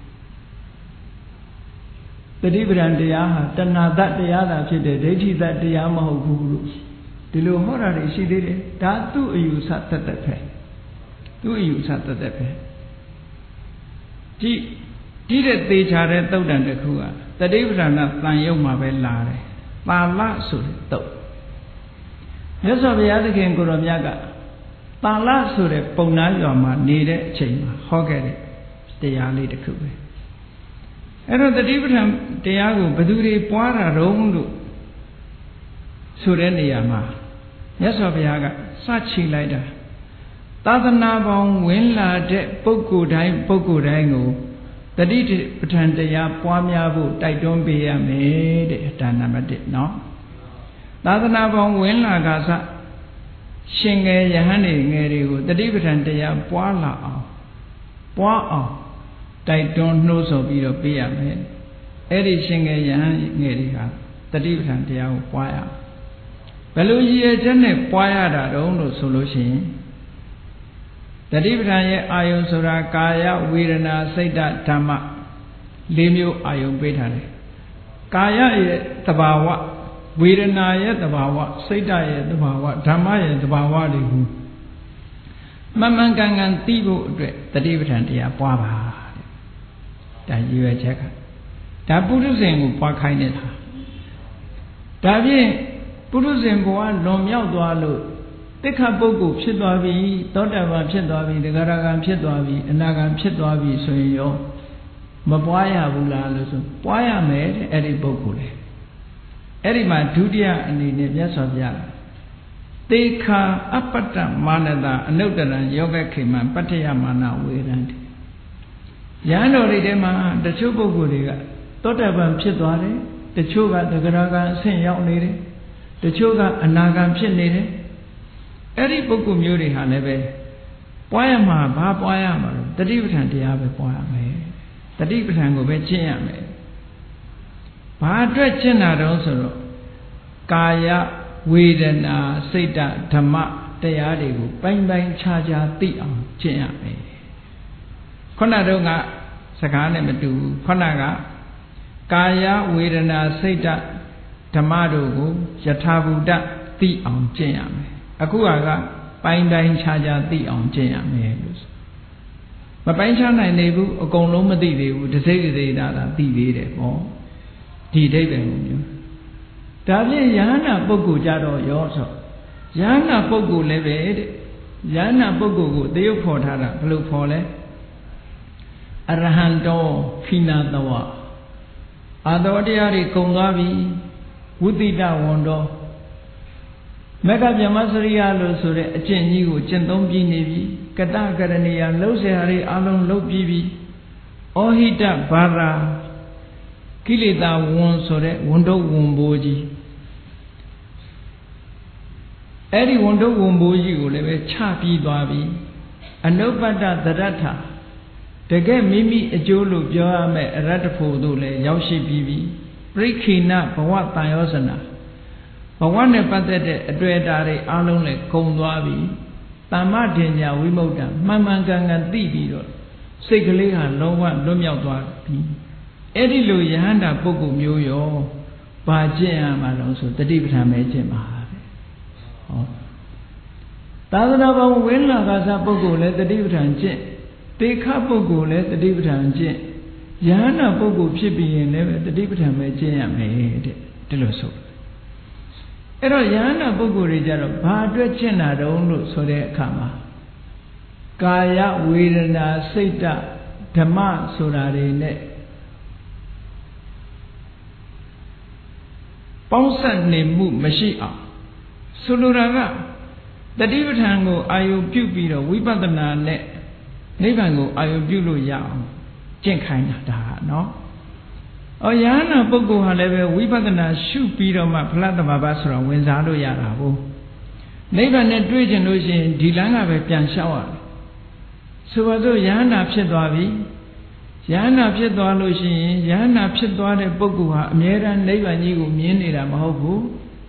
တတိပဋ္ဌာန်တရားဟာတဏှာတတ်တရားသာဖြစ်တယ်ဒိဋ္ဌိတတ်တရားမဟုတ်ဘူးလို့ဒီလိုဟောတာတွေရှိသေးတယ်ဒါသူ့အယူဆတတ်ပဲသူ့အယူဆတတ်ပဲဒီတဲ့သေချာတဲ့သုတ်တန်တစ်ခုကတတိပဋ္ဌာန်တန်ရုပ်မှာပဲလာတယ်ပါဠဆိုတဲ့သုတ်မြတ်စွာဘုရားသခင်ကိုရောမြတ်ကပါဠဆိုတဲ့ပုံနာရွာမှာနေတဲ့အချိန်မှာဟောခဲ့တဲ့တရားလေးတစ်ခုပဲအဲ့တော့တတိပဋ္ဌာန်တရားကိုဘယ်သူတွေပွားတာတုံးလို့ဆိုတဲ့နေရာမှာမြတ်စွာဘုရားကစချီလိုက်တာသာသနာပေါင်းဝင်လာတဲ့ပုဂ္ဂိုလ်တိုင်းကိုတတိပဋ္ဌာန်တရားပွားများဖို့တိုက်တွန်းပေးရမယ်တဲ့ဒါနံပါတ်1နော်သာသနာပေါင်းဝင်လာကစရှင်ငယ်ယဟန်ငယ်တွေကိုတတိပဋ္ဌာန်တရားပွားလာအောင်တိုက်တွန်းနှိုးဆော်ပြီးတော့ပေးရမယ်အဲ့ဒီရှင်ငယ်ယဟန်ငယ်တွေကတတိပဋ္ဌာန်တရားကိုပွားရဘယ်လိုရည်ရွယ်ချက်နဲ့ပွားရတာတုံးလို့ဆိုလို့ရှိရင်တတိပဋ္ဌာန်ရဲ့အာယုံဆိုတာကာယဝေဒနာစိတ်ဓမ္မ၄မျိုးအာယုံပေးထားတယ်ကာယရဲ့သဘာဝဝေဒနာရဲ့သဘာဝစိတ်ရဲ့သဘာဝဓမ္မရဲ့သဘာဝတွေကိုမှန်မှန်ကန်ကန်သိဖို့အတွက်တတိပဋ္ဌာန်တရားပွားပါတဲ့ဒါရည်ရွယ်ချက်ကဒါပုရုဇဉ်ကိုပွားခိုင်းနေတာဒါဖြင့်ပုရုဇဉ်ဘဝလွန်မြောက်သွားလို့တိခပုဂ္ဂိုလ်ဖြစ်သွားပြီသောတာပန်ဖြစ်သွားပြီသဂရဂံဖြစ်သွားပြီအနာဂံဖြစ်သွားပြီဆိုရင်ရောမပွားရဘူးလားလို့ဆိုပွားရမယ်တဲ့အဲ့ဒီပုဂ္ဂိုလ်လေအဲ့ဒီမှာဒုတိယအနေနဲ့မြတ်စွာဘုရားသေခာအပ္ပတ္တမာနတာအနုတ္တရံယောဂခေမံပတ္ထယမာနဝေရံတိယန္တော်တွေထဲမှာတချို့ပုဂ္ဂိုလ်တွေကသောတာပန်ဖြစ်သွားတယ်တချို့ကသဂရဂံအဆင့်ရောက်နေတယ်တချို့ကအနာဂံဖြစ်နေတယ်အဲ့ဒီပုဂ္ဂိုလ်မျိုးတွေဟာလည်းပဲပွားရမှာဘာပွားရမှာလဲတတိပဋ္ဌာန်တရားပဲပွားရမယ်တတိပဋ္ဌာန်ကိုပဲကျင့်ရမယ်ဘာအတွက်ကျင့်တာတုံးဆိုတော့ကာယဝေဒနာစိတ်ဓမ္မတရားတွေကိုပိုင်းပိုင်းခြားခြားသိအောင်ကျင့်ရမယ်ခုနတုန်းကစကားနဲ့မတူဘူးခုနကကာယဝေဒနာစိတ်ဓမ္မတို့ကိုယထာဘူတသိအောင်ကျင့်ရမယ်အခုကပိုင်းပိုင်းခြားခြားသိအောင်ကျင့်ရမယ်လို့မပိုင်းခြားနိုင်သေးဘူးအကုန်လုံးမသိသေးဘူးတစ်စိတ်တစ်စိတ်သာသိသေးတယ်ပေါ့ဒီအိဗယ်ကိုမျိုးဒါဖြင့်ယဟန္တာပုဂ္ဂိုလ်ကြတော့ရောဆိုယဟန္တာပုဂ္ဂိုလ်လည်းပဲတဲ့ယဟန္တာပုဂ္ဂိုလ်ကိုတရုပ်ဖော်ထားတာဘယ်လိုဖော်လဲအရဟံတောခိနာတဝအာတော်တရားတွေကုန်သွားပြီဝုတိတဝန္တောမေဃဗြဟ္မစရိယလို့ဆိုတဲ့အကျင့်ကြီးကိုကျင့်သုံးပြီးနေပြီကတကရဏီယလှုပ်ရှားတွေအလုံးလှုပ်ပြီးပြီဩဟိတဘာရာကိလေသာဝန်ဆိုတဲ့ဝန်တုပ်ဝန်ဘိုးကြီးအဲ့ဒီဝန်တုပ်ဝန်ဘိုးကြီးကိုလည်းပဲချပြီးသွားပြီအနုပ္ပတ္တသရထတကယ်မိမိအကျိုးလို့ပြောရမယ်အရတ္တဖို့တို့လည်းရောက်ရှိပြီးပြီပရိခိဏဘဝတန်ရောစနာဘဝနဲ့ပတ်သက်တဲ့အတွေ့အတာတွေအားလုံးလည်းကုန်သွားပြီတမ္မတင်ညာဝိမု ക്ത မှန်မှန်ကန်ကန်သိပြီးတော့စိတ်ကလေးဟာလုံးဝလွတ်မြောက်သွားပြီအဲ့ဒီလိုယဟန္တာပုဂ္ဂိုလ်မျိုးရောဘာကျင့်ရမှာလဲဆိုတတိပဋ္ဌာန်ပဲကျင့်ပါပဲဟောသာသနာ့ဘဝဝိလာကစားပုဂ္ဂိုလ်လည်းတတိပဋ္ဌာန်ကျင့်တေခပုဂ္ဂိုလ်လည်းတတိပဋ္ဌာန်ကျင့်ယဟန္တာပုဂ္ဂိုလ်ဖြစ်ပြီးရင်လည်းတတိပဋ္ဌာန်ပဲကျင့်ရမယ်တဲ့ဒီလိုဆိုအဲ့တော့ယဟန္တာပုဂ္ဂိုလ်တွေကြတော့ဘာအတွက်ကျင့်တာတုံးလို့ဆိုတဲ့အခါမှာကာယဝေဒနာစိတ်ဓမ္မဆိုတာတွေနဲ့ပေါင်းစပ်နေမှုမရှိအောင်ဆိုလိုတာကတတိပဋ္ဌာန်ကိုအာယုပြုပြီးတော့ဝိပဿနာနဲ့နိဗ္ဗာန်ကိုအာယုပြုလို့ရအောင်ကျင့်ခိုင်းတာဒါကနော်။ယဟနာပုဂ္ဂိုလ်ဟာလည်းပဲဝိပဿနာရှုပြီးတော့မှဖလားတဘာဘဆိုတာဝင်စားလို့ရတာကိုနိဗ္ဗာန်နဲ့တွေ့ကျင်လို့ရှိရင်ဒီလမ်းကပဲပြန်လျှောက်ရတယ်။ဆိုပါစို့ယဟနာဖြစ်သွားပြီ။ယဟနာဖြစ်သွားလို့ရှိရင်ယဟနာဖြစ်သွားတဲ့ပုဂ္ဂိုလ်ဟာအမြဲတမ်းနိဗ္ဗာန်ကြီးကိုမြင်နေတာမဟုတ်ဘူး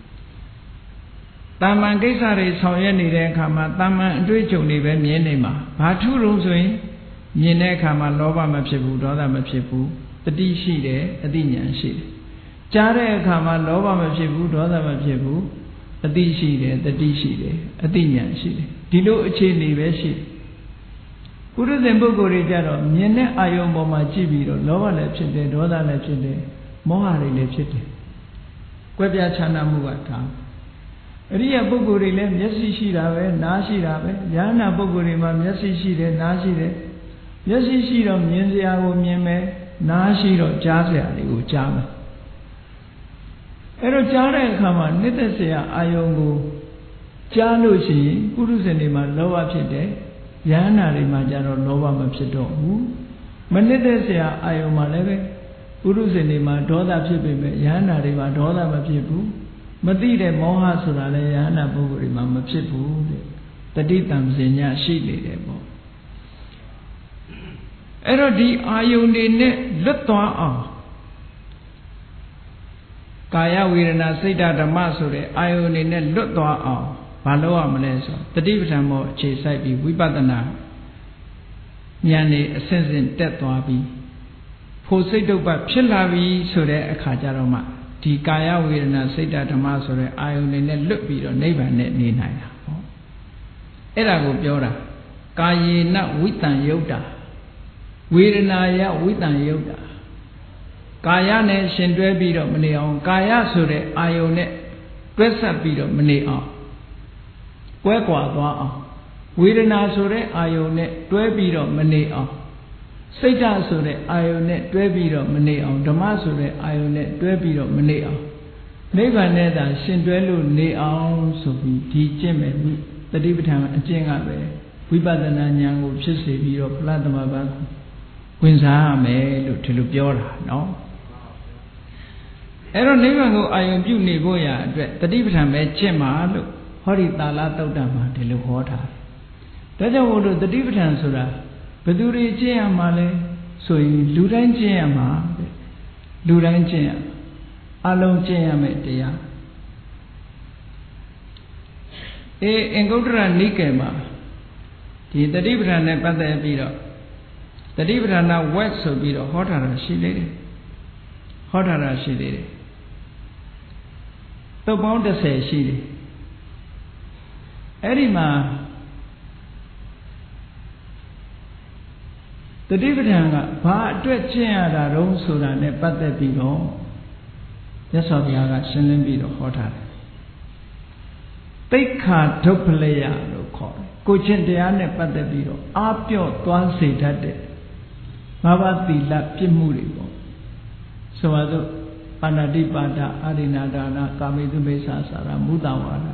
။တာမန်ကိစ္စတွေဆောင်ရွက်နေတဲ့အခါမှာတာမန်အတွေ့အကြုံတွေပဲမြင်နေမှာ။ဘာထူးလို့ဆိုရင်မြင်တဲ့အခါမှာလောဘမဖြစ်ဘူးဒေါသမဖြစ်ဘူးတတိရှိတယ်အတိညာရှိတယ်ကြားတဲ့အခါမှာလောဘမဖြစ်ဘူးဒေါသမဖြစ်ဘူးအတိရှိတယ်တတိရှိတယ်အတိညာရှိတယ်ဒီလိုအခြေအနေပဲရှိတယ်ပုရုဇဉ်ပုဂ္ဂိုလ်တွေကြတော့မြင်တဲ့အာယုံပေါ်မှာကြည့်ပြီးတော့လောဘလည်းဖြစ်တယ်ဒေါသလည်းဖြစ်တယ်မောဟတွေလည်းဖြစ်တယ်ကွဲပြားခြားနားမှုကဒါအရိယပုဂ္ဂိုလ်တွေလည်းမျက်စိရှိတာပဲနားရှိတာပဲဉာဏ်နာပုဂ္ဂိုလ်တွေမှာမျက်စိရှိတယ်နားရှိတယ်မျက်စိရှိတော့မြင်စရာကိုမြင်မယ်နားရှိတော့ကြားစရာတွေကိုကြားမယ်အဲ့တော့ကြားတဲ့အခါမှာနှစ်သက်စရာအာယုံကိုကြားလို့ရှိရင်ပုရုဇဉ်တွေမှာလောဘဖြစ်တယ်ယန္နာတွေမှာကျတော့လောဘမဖြစ်တော့ဘူးမနှစ်သက်စရာအာယုံမှာလည်းပဲပုရုဇဉ်တွေမှာဒေါသဖြစ်ပေမဲ့ယန္နာတွေမှာဒေါသမဖြစ်ဘူးမသိတဲ့မောဟဆိုတာလည်းယန္နာပုဂ္ဂိုလ်တွေမှာမဖြစ်ဘူးတဲ့တတိတံပဇညာရှိနေတယ်ပေါ့အဲ့တော့ဒီအာယုန်တွေနဲ့လွတ်သွားအောင်ကာယဝေဒနာစိတ်ဓမ္မဆိုတဲ့အာယုန်တွေနဲ့လွတ်သွားအောင်ဘာလုပ်ရမလဲဆိုတတိပဋ္ဌာန်ပေါ်အခြေစိုက်ပြီးဝိပဿနာဉာဏ်နဲ့အစဉ်စဉ်တက်သွားပြီးဖို့စိတ်တုပ္ပဖြစ်လာပြီဆိုတဲ့အခါကျတော့မှဒီကာယဝေဒနာစိတ်ဓမ္မဆိုတဲ့အာယုန်တွေနဲ့လွတ်ပြီးတော့နိဗ္ဗာန်နဲ့နေနိုင်တာပေါ့အဲ့ဒါကိုပြောတာကာယေနဝိတံယုတ်တာဝေဒနာယဝိတံယုတ်တာကာယနဲ့ရှင်တွဲပြီးတော့မနေအောင်ကာယဆိုတဲ့အာယုန်နဲ့တွဲဆက်ပြီးတော့မနေအောင်ကွဲကွာသွားအောင်ဝေဒနာဆိုတဲ့အာယုန်နဲ့တွဲပြီးတော့မနေအောင်စိတ်ဓာတ်ဆိုတဲ့အာယုန်နဲ့တွဲပြီးတော့မနေအောင်ဓမ္မဆိုတဲ့အာယုန်နဲ့တွဲပြီးတော့မနေအောင်နိဗ္ဗာန်နဲ့သာရှင်တွဲလို့နေအောင်ဆိုပြီးဒီကျင့်မယ်တတိပဋ္ဌာန်အကျင့်ကပဲဝိပဿနာဉာဏ်ကိုဖြစ်စေပြီးတော့ဖလားသမဘာကိုဝင်စားရမယ်လို့ဒီလိုပြောတာနော်အဲ့တော့နိဗ္ဗာန်ကိုအာရုံပြုနေဖို့ရာအတွက်တတိပဋ္ဌာန်ပဲကျင့်ပါလို့ဟောဒီသာလသုတ်တံမှာဒီလိုဟောထားတယ်ဒါကြောင့်မို့လို့တတိပဋ္ဌာန်ဆိုတာဘယ်သူတွေကျင့်ရမှာလဲဆိုရင်လူတိုင်းကျင့်ရမှာတဲ့လူတိုင်းကျင့်ရအလုံးကျင့်ရမယ်တရားအင်္ဂုတ္တရနိကေမှာဒီတတိပဋ္ဌာန်နဲ့ပတ်သက်ပြီးတော့တတိပဋ္ဌာန်ဝက်ဆိုပြီးတော့ဟောထားတာရှိသေးတယ်ဟောထားတာရှိသေးတယ်သုတ်ပေါင်း30ရှိတယ်အဲ့ဒီမှာတတိပဋ္ဌာန်ကဘာအတွက်ကျင့်ရတာတုံးဆိုတာနဲ့ပတ်သက်ပြီးတော့မြတ်စွာဘုရားကရှင်းလင်းပြီးတော့ဟောထားတယ်တိက္ခာဒုပ္ပလယလို့ခေါ်တယ်ကိုကျင့်တရားနဲ့ပတ်သက်ပြီးတော့အာပြော့သွားစေတတ်တဲ့ဘာဝသီလပြစ်မှုတွေပေါ့ဆိုပါစို့ပါဏာတိပါဒအာရိဏဒါနကာမိတုမိစ္ဆာစာရမုဒ္ဒဝါဒ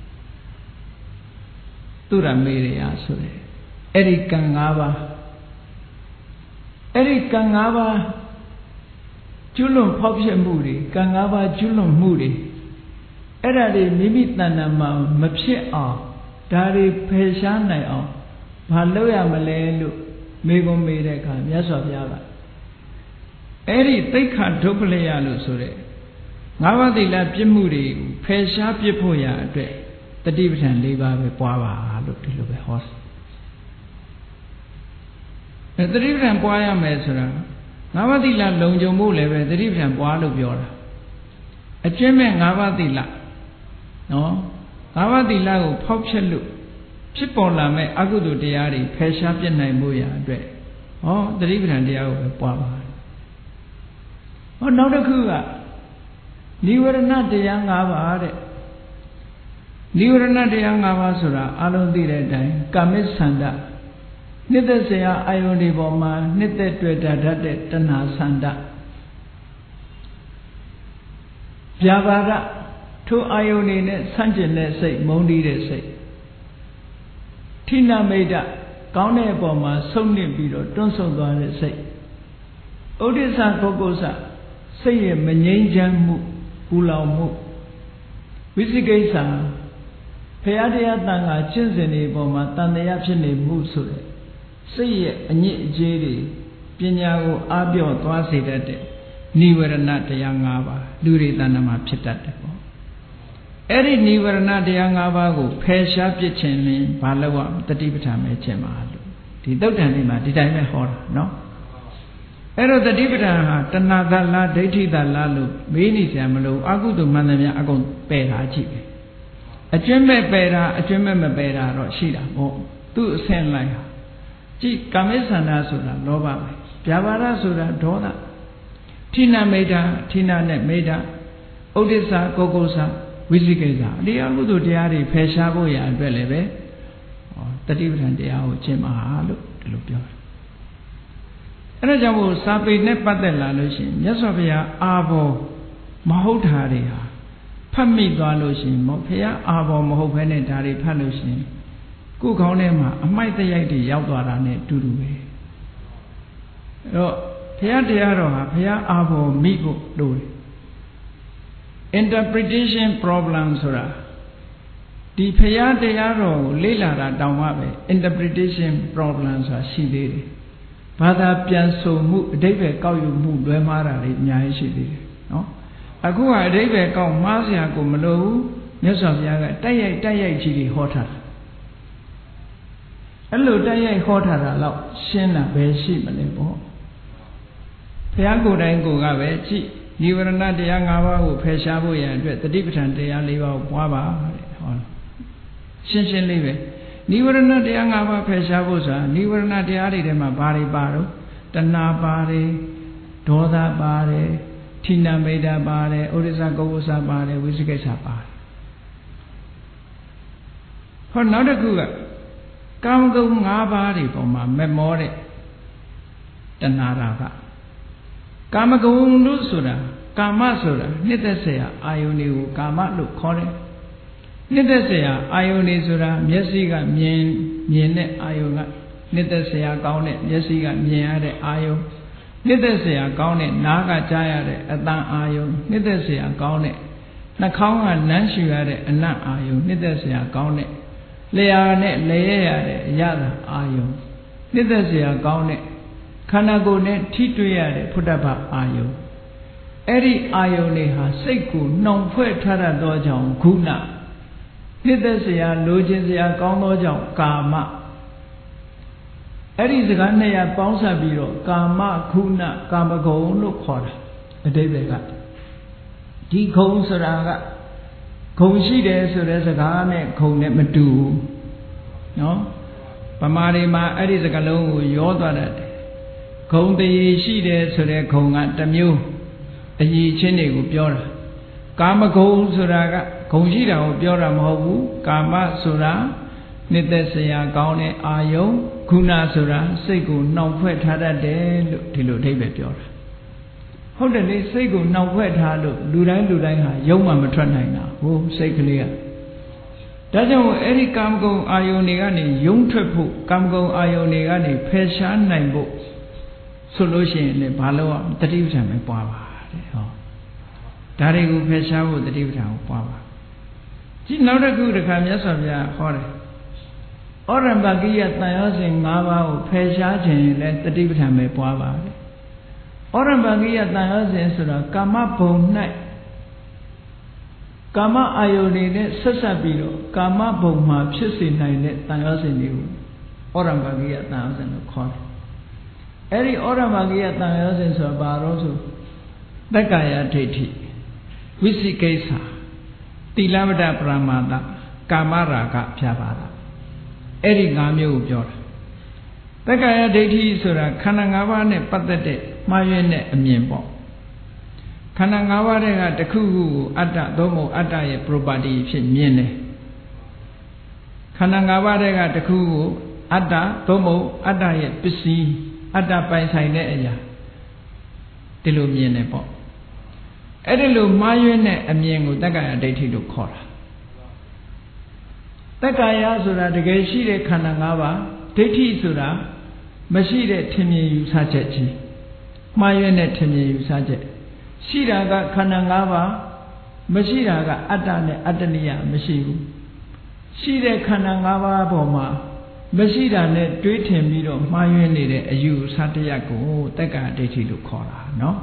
သူရမေရယဆိုတဲ့အဲ့ဒီကံ၅ပါးအဲ့ဒီကံ၅ပါးကျွလွန်ဖောက်ဖျက်မှုတွေကံ၅ပါးကျွလွန်မှုတွေအဲ့ဒါတွေမိမိတဏ္ဍာမှာမဖြစ်အောင်ဒါတွေဖယ်ရှားနိုင်အောင်ဘာလုပ်ရမလဲလို့မေကွန်မေတဲ့အခါမြတ်စွာဘုရားကအဲ့ဒီသိက္ခာဒုပ္ပလယလို့ဆိုတဲ့ငါးပါးသီလပြစ်မှုတွေကိုဖယ်ရှားပြစ်ဖို့ရအတွက်တတိပဋ္ဌာန်၄ပါးပဲပွားပါလို့ဒီလိုပဲဟောတတိပဋ္ဌာန်ပွားရမယ်ဆိုတာငါးပါးသီလလုံခြုံဖို့လည်းပဲတတိပဋ္ဌာန်ပွားလို့ပြောတာအကျင့်မဲ့ငါးပါးသီလနော်ငါးပါးသီလကိုဖောက်ဖျက်လို့ဖြစ်ပေါ်လာမဲ့အကုသိုလ်တရားတွေဖယ်ရှားပြစ်နိုင်မှုရအတွက်ဟောတတိပဋ္ဌာန်တရားကိုပဲပွားပါဟောနောက်တစ်ခုကနိဝရဏတရား၅ပါးတဲ့နိဝရဏတရား၅ပါးဆိုတာအလုံးသိတဲ့အတိုင်းကာမိသန္တာနှစ်သက်စရာအာယုန်ဒီပေါ်မှာနှစ်သက်တွေ့တာတတ်တဲ့တဏှာသန္တာဗျာပါဒထိုအာယုန်နေနဲ့ဆန့်ကျင်တဲ့စိတ်မုန်းတီးတဲ့စိတ်ထိနာမိတ်ကောင်းတဲ့အပေါ်မှာဆုံးနစ်ပြီးတော့တွန်းဆုတ်သွားတဲ့စိတ်ဥဒိစ္စပုဂ္ဂိုလ်စိတ်ရဲ့မငြိမ်းချမ်းမှုပူလောင်မှုဝိသိကိစ္စဘုရားတရားတန်ခါကျင့်စဉ်တွေပေါ်မှာတန်တရားဖြစ်နေမှုဆိုတဲ့စိတ်ရဲ့အညစ်အကြေးတွေပညာကိုအားပြော့သွားစေတတ်တဲ့နိဝရဏတရား၅ပါးလူတွေတဏ္ဍမှာဖြစ်တတ်တယ်ပေါ့အဲ့ဒီနိဝရဏတရား၅ပါးကိုဖယ်ရှားပစ်ခြင်းလင်ဘာလို့ရတတိပဋ္ဌာန်ပဲကျင့်ပါလို့ဒီသုတ်တန်လေးမှာဒီတိုင်းပဲဟောတာနော်အဲ့တော့တတိပဋ္ဌာန်ဟာတဏှာသလားဒိဋ္ဌိသလားလို့မေးနေကြမလို့အကုသိုလ်မှန်သမျှအကုန်ပယ်တာကြည့်ပဲအကျွမ်းမဲ့ပယ်တာအကျွမ်းမဲ့မပယ်တာတော့ရှိတာပေါ့သူ့အဆင့်လိုက်ဟာကြည့်ကာမိသန္တာဆိုတာလောဘပဲဗျာပါဒဆိုတာဒေါသထိနာမေတ္တာထိနာနဲ့မေတ္တာဥဒိစ္စကုက္ကုစဝိသိကိစ္စဒီအကုသိုလ်တရားတွေဖယ်ရှားဖို့ရအတွက်လည်းပဲတတိပဋ္ဌာန်တရားကိုကျင့်ပါလို့ဒီလိုပြောတယ်အဲ့ဒါကြောင့်မို့စာပေနဲ့ပတ်သက်လာလို့ရှိရင်မြတ်စွာဘုရားအာဘောမဟုတ်တာတွေဟာဖတ်မိသွားလို့ရှိရင်ဘုရားအာဘောမဟုတ်ဘဲနဲ့ဒါတွေဖတ်လို့ရှိရင်ကိုယ်ခေါင်းထဲမှာအမိုက်တရိုက်တွေရောက်သွားတာနဲ့တူတူပဲအဲ့တော့ဘုရားတရားတော်ဟာဘုရားအာဘောမိဖို့လိုတယ် interpretation problem ဆိုတာဒီဘုရားတရားတော်ကိုလေ့လာတာတောင်မှပဲ interpretation problem ဆိုတာရှိသေးတယ်ဘာသာပြန်ဆိုမှုအဓိပ္ပာယ်ကောက်ယူမှုလွဲမှားတာတွေအများကြီးရှိသေးတယ်နော်အခုကအဓိပ္ပာယ်ကောက်မှားစရာကိုမလိုဘူးမြတ်စွာဘုရားကတိုက်ရိုက်ကြီးတွေဟောထားတာအဲ့လိုတိုက်ရိုက်ဟောထားတာတော့ရှင်းတာပဲရှိမလဲပေါ့ဘုရားကိုယ်တိုင်ကိုယ်ကပဲကြည့်နိဝရဏတရား၅ပါးကိုဖယ်ရှားဖို့ရန်အတွက်တတိပဋ္ဌာန်တရား၄ပါးကိုပွားပါတဲ့ဟောရှင်းရှင်းလေးပဲနိဝရဏတရား၅ပါးဖယ်ရှားဖို့ဆိုတာနိဝရဏတရားတွေထဲမှာဘာတွေပါတော့တဏှာပါတယ်ဒေါသပါတယ်ထိနာမိတ်တာပါတယ်ဥဒိစ္စကုက္ကုစပါတယ်ဝိသိကိစ္စပါတယ်ဟောနောက်တစ်ခုကကာမဂုဏ်၅ပါးတွေပေါ်မှာမမောတဲ့တဏှာရာကကာမဂုဏ်လို့ဆိုတာကာမဆိုတာနှစ်သက်เสียအာယုန်တွေကိုကာမလို့ခေါ်တယ်နှစ်သက်เสียအာယုန်တွေဆိုတာမျက်စိကမြင်တဲ့အာယုန်ကနှစ်သက်เสียကောင်းတဲ့မျက်စိကမြင်ရတဲ့အာယုန်နှစ်သက်เสียကောင်းတဲ့နားကကြားရတဲ့အသံအာယုန်နှစ်သက်เสียကောင်းတဲ့နှာခေါင်းကနမ်းရှူရတဲ့အနံ့အာယုန်နှစ်သက်เสียကောင်းတဲ့လျှာနဲ့လဲရတဲ့အရသာအာယုန်နှစ်သက်เสียကောင်းတဲ့ခန္ဓာကိုယ်နဲ့ထိတွေ့ရတဲ့ဖုဒ္ဓဘာအာယုန်အဲ့ဒီအာယုန်တွေဟာစိတ်ကိုနှောင်ဖွဲ့ထားတတ်သောကြောင့်ဂုဏနှစ်သက်เสียလိုချင်เสียကောင်းသောကြောင့်ကာမအဲ့ဒီစကားနှစ်ရပေါင်းစပ်ပြီးတော့ကာမဂုဏကာမဂုဏ်လို့ခေါ်တာအဓိပ္ပာယ်ကဒီဂုဏ်ဆိုတာကဂုဏ်ရှိတယ်ဆိုတဲ့စကားနဲ့ဂုဏ်နဲ့မတူဘူးနော်ဗမာတွေမှာအဲ့ဒီစကားလုံးကိုရောသွားတတ်တယ်ဂုဏ်တရေရှိတယ်ဆိုတဲ့ဂုဏ်ကတစ်မျိုးအရေးချင်းတွေကိုပြောတာကာမဂုဏ်ဆိုတာကဂုဏ်ရှိတာကိုပြောတာမဟုတ်ဘူးကာမဆိုတာနှစ်သက်စရာကောင်းတဲ့အာယုံဂုဏဆိုတာစိတ်ကိုနှောင်ဖွဲ့ထားတတ်တယ်လို့ဒီလိုအဓိပ္ပာယ်ပြောတာဟုတ်တယ်လေစိတ်ကိုနှောင်ဖွဲ့ထားလို့လူတိုင်းဟာယုံမှမထွက်နိုင်တာဟိုစိတ်ကလေးကဒါကြောင့်အဲ့ဒီကာမဂုဏ်အာယုန်တွေကနေယုံထွက်ဖို့ကာမဂုဏ်အာယုန်တွေကနေဖယ်ရှားနိုင်ဖို့ဆိုလို့ရှိရင်လည်းဘာလို့တတိပဋ္ဌာန်ပဲပွားပါတဲ့ဟောဒါတွေကိုဖယ်ရှားဖို့တတိပဋ္ဌာန်ကိုပွားပါကြည့်နောက်တစ်ခုတစ်ခါမြတ်စွာဘုရားဟောတယ်ဩရမကိယတန်ရောစဉ်၅ပါးကိုဖယ်ရှားခြင်းလဲတတိပဋ္ဌာန်ပဲပွားပါတယ်ဩရမကိယတန်ရောစဉ်ဆိုတာကာမဘုံ၌ကာမအာယုန်တွေနဲ့ဆက်ဆက်ပြီးတော့ကာမဘုံမှာဖြစ်စေနိုင်တဲ့တန်ရောစဉ်တွေကိုဩရမကိယတန်ရောစဉ်လို့ခေါ်တယ်အဲ့ဒီဩရမကိယတန်ရောစဉ်ဆိုတာဘာလို့ဆိုတက္ကာယဒိဋ္ဌိဝိသိကိစ္စသီလဝတ္တပရမာသကာမရာဂဖြာပါတာအဲ့ဒီ၅မျိုးကိုပြောတာတက္ကာယဒိဋ္ဌိဆိုတာခန္ဓာ၅ပါးနဲ့ပတ်သက်တဲ့မှားယွင်းတဲ့အမြင်ပေါ့ခန္ဓာ၅ပါးတွေကတစ်ခုခုကိုအတ္တသို့မဟုတ်အတ္တရဲ့ property ဖြစ်မြင်တယ်ခန္ဓာ၅ပါးတွေကတစ်ခုကိုအတ္တသို့မဟုတ်အတ္တရဲ့ပစ္စည်းအတ္တပိုင်ဆိုင်တဲ့အရာဒီလိုမြင်တယ်ပေါ့အဲ့ဒီလိုမှားယွင်းတဲ့အမြင်ကိုတက္ကာယဒိဋ္ဌိလို့ခေါ်တာတက္ကာယဆိုတာတကယ်ရှိတဲ့ခန္ဓာ၅ပါးဒိဋ္ဌိဆိုတာမရှိတဲ့ထင်မြင်ယူဆချက်ကြီးမှားယွင်းတဲ့ထင်မြင်ယူဆချက်ရှိတာကခန္ဓာ၅ပါးမရှိတာကအတ္တနဲ့အတ္တနိယမရှိဘူးရှိတဲ့ခန္ဓာ၅ပါးပေါ်မှာမရှိတာနဲ့တွေးထင်ပြီးတော့မှားယွင်းနေတဲ့အယူအဆတရားကိုတက္ကာယဒိဋ္ဌိလို့ခေါ်တာနော်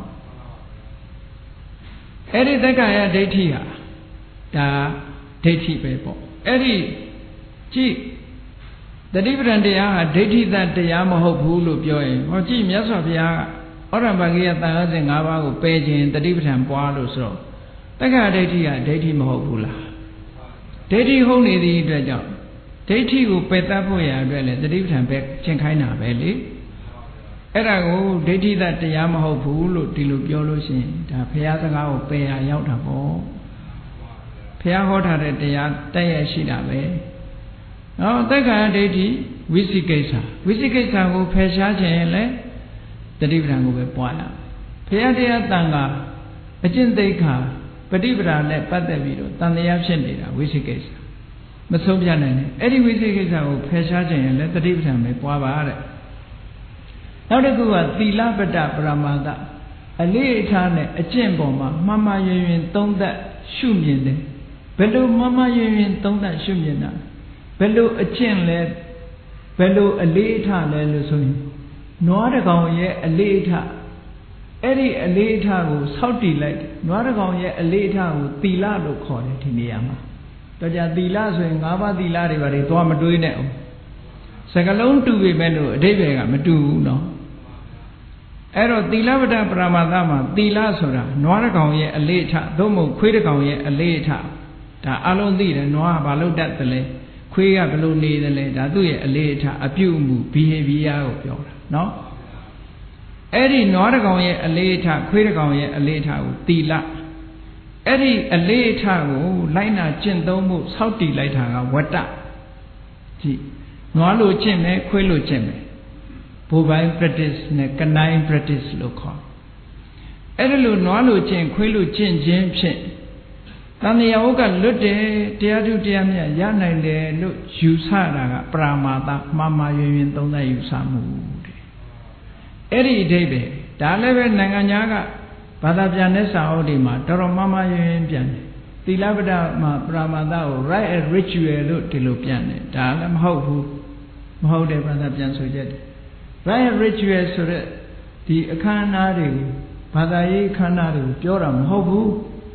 အဲ့ဒီတက္ကာယဒိဋ္ဌိဟာဒါဒိဋ္ဌိပဲပေါ့အဲ့ဒီကြည့်တတိပဋ္ဌာန်တရားဟာဒိဋ္ဌိသတရားမဟုတ်ဘူးလို့ပြောရင်ဟောကြည့်မြတ်စွာဘုရားကဩရမကိယတန်ရောစဉ်၅ပါးကိုပယ်ခြင်းတတိပဋ္ဌာန်ပွားလို့ဆိုတော့တက္ကာယဒိဋ္ဌိကဒိဋ္ဌိမဟုတ်ဘူးလားဒိဋ္ဌိဟုတ်နေသည့်အတွက်ကြောင့်ဒိဋ္ဌိကိုပယ်တတ်ဖို့ရအတွက်လေတတိပဋ္ဌာန်ပဲရှင်းခိုင်းတာပဲလေအဲ့ဒါကိုဒိဋ္ဌိသတရားမဟုတ်ဘူးလို့ဒီလိုပြောလို့ရှိရင်ဒါဘုရားစကားကိုပယ်ရရောက်တာပေါ့ဘုရားဟောထားတဲ့တရားတက်ရရှိတာပဲနော်တက္ကာယဒိဋ္ဌိဝိသိကိစ္စဝိသိကိစ္စကိုဖယ်ရှားခြင်းလဲတတိပဋ္ဌာန်ကိုပဲပွားရဘုရားတရားတန်ခါအကျင့်သိက္ခာပฏิပဒါနဲ့ပတ်သက်ပြီးတော့တန်တရားဖြစ်နေတာဝိသိကိစ္စမဆုံးပြနိုင်နဲ့အဲ့ဒီဝိသိကိစ္စကိုဖယ်ရှားခြင်းရင်လဲတတိပဋ္ဌာန်ပဲပွားပါတဲ့နောက်တစ်ခုကသီလပတ္တပရမာသအလေးအထားနဲ့အကျင့်ပေါ်မှာမှန်မှန်ယွင်ယွင်သုံးသပ်ရှုမြင်တယ်ဘယ်လိုမှန်မှန်ယွင်ယွင်သုံးသပ်ရှုမြင်တာဘယ်လိုအကျင့်လဲဘယ်လိုအလေးအထားလဲလို့ဆိုရင်နွားတစ်ကောင်ရဲ့အလေးအထားအဲ့ဒီအလေးအထားကိုစောင့်တည်လိုက်နွားတစ်ကောင်ရဲ့အလေးအထားကိုသီလလို့ခေါ်တယ်ဒီနေရာမှာတော့じゃသီလဆိုရင်၅ပါးသီလတွေပါတွေသွားမတွေးနဲ့အောင်စကလုံးတူပြီမဲ့လို့အဓိပ္ပာယ်ကမတူဘူးနော်အဲ့တော့သီလပတ္တပရမာသမှာသီလဆိုတာနွားတစ်ကောင်ရဲ့အလေးအထားသို့မဟုတ်ခွေးတစ်ကောင်ရဲ့အလေးအထားဒါအလုံးသိတယ်နွားကဘာလို့တတ်တယ်လဲခွေးကဘယ်လိုနေတယ်လဲဒါသူ့ရဲ့အလေးအထားအပြုအမူ behavior ကိုပြောတာနော်အဲ့ဒီနွားတစ်ကောင်ရဲ့အလေးအထားခွေးတစ်ကောင်ရဲ့အလေးအထားကိုသီလအဲ့ဒီအလေးအထားကိုလိုက်နာကျင့်သုံးမှုစောင့်တည်လိုက်တာကဝတ္တကြည့်နွားလိုကျင့်မယ်ခွေးလိုကျင့်မယ်ဘိုးပိုင်း practice နဲ့ကနိုင် practice လို့ခေါ်အဲ့ဒါလိုနွားလိုကျင့်ခွေးလိုကျင့်ခြင်းဖြင့်တန်တရားဝကလွတ်တယ်တရားထုတရားမြတ်ရနိုင်တယ်လို့ယူဆတာကပရာမာသမှားမှားယွင်ယွင်သုံးသပ်ယူဆမှုတဲ့အဲ့ဒီအဓိပ္ပာယ်ဒါလည်းပဲနိုင်ငံသားကဘာသာပြန်တဲ့စာအုပ်တွေမှာတော်တော်မှားမှားယွင်ယွင်ပြန်တယ်သီလပဒမှာပရာမာသကို right and ritual လို့ဒီလိုပြန်တယ်ဒါလည်းမဟုတ်ဘူးမဟုတ်တဲ့ဘာသာပြန်ဆိုချက်တွေ right and ritual ဆိုတဲ့ဒီအခမ်းအနားတွေကိုဘာသာရေးအခမ်းအနားတွေကိုပြောတာမဟုတ်ဘူး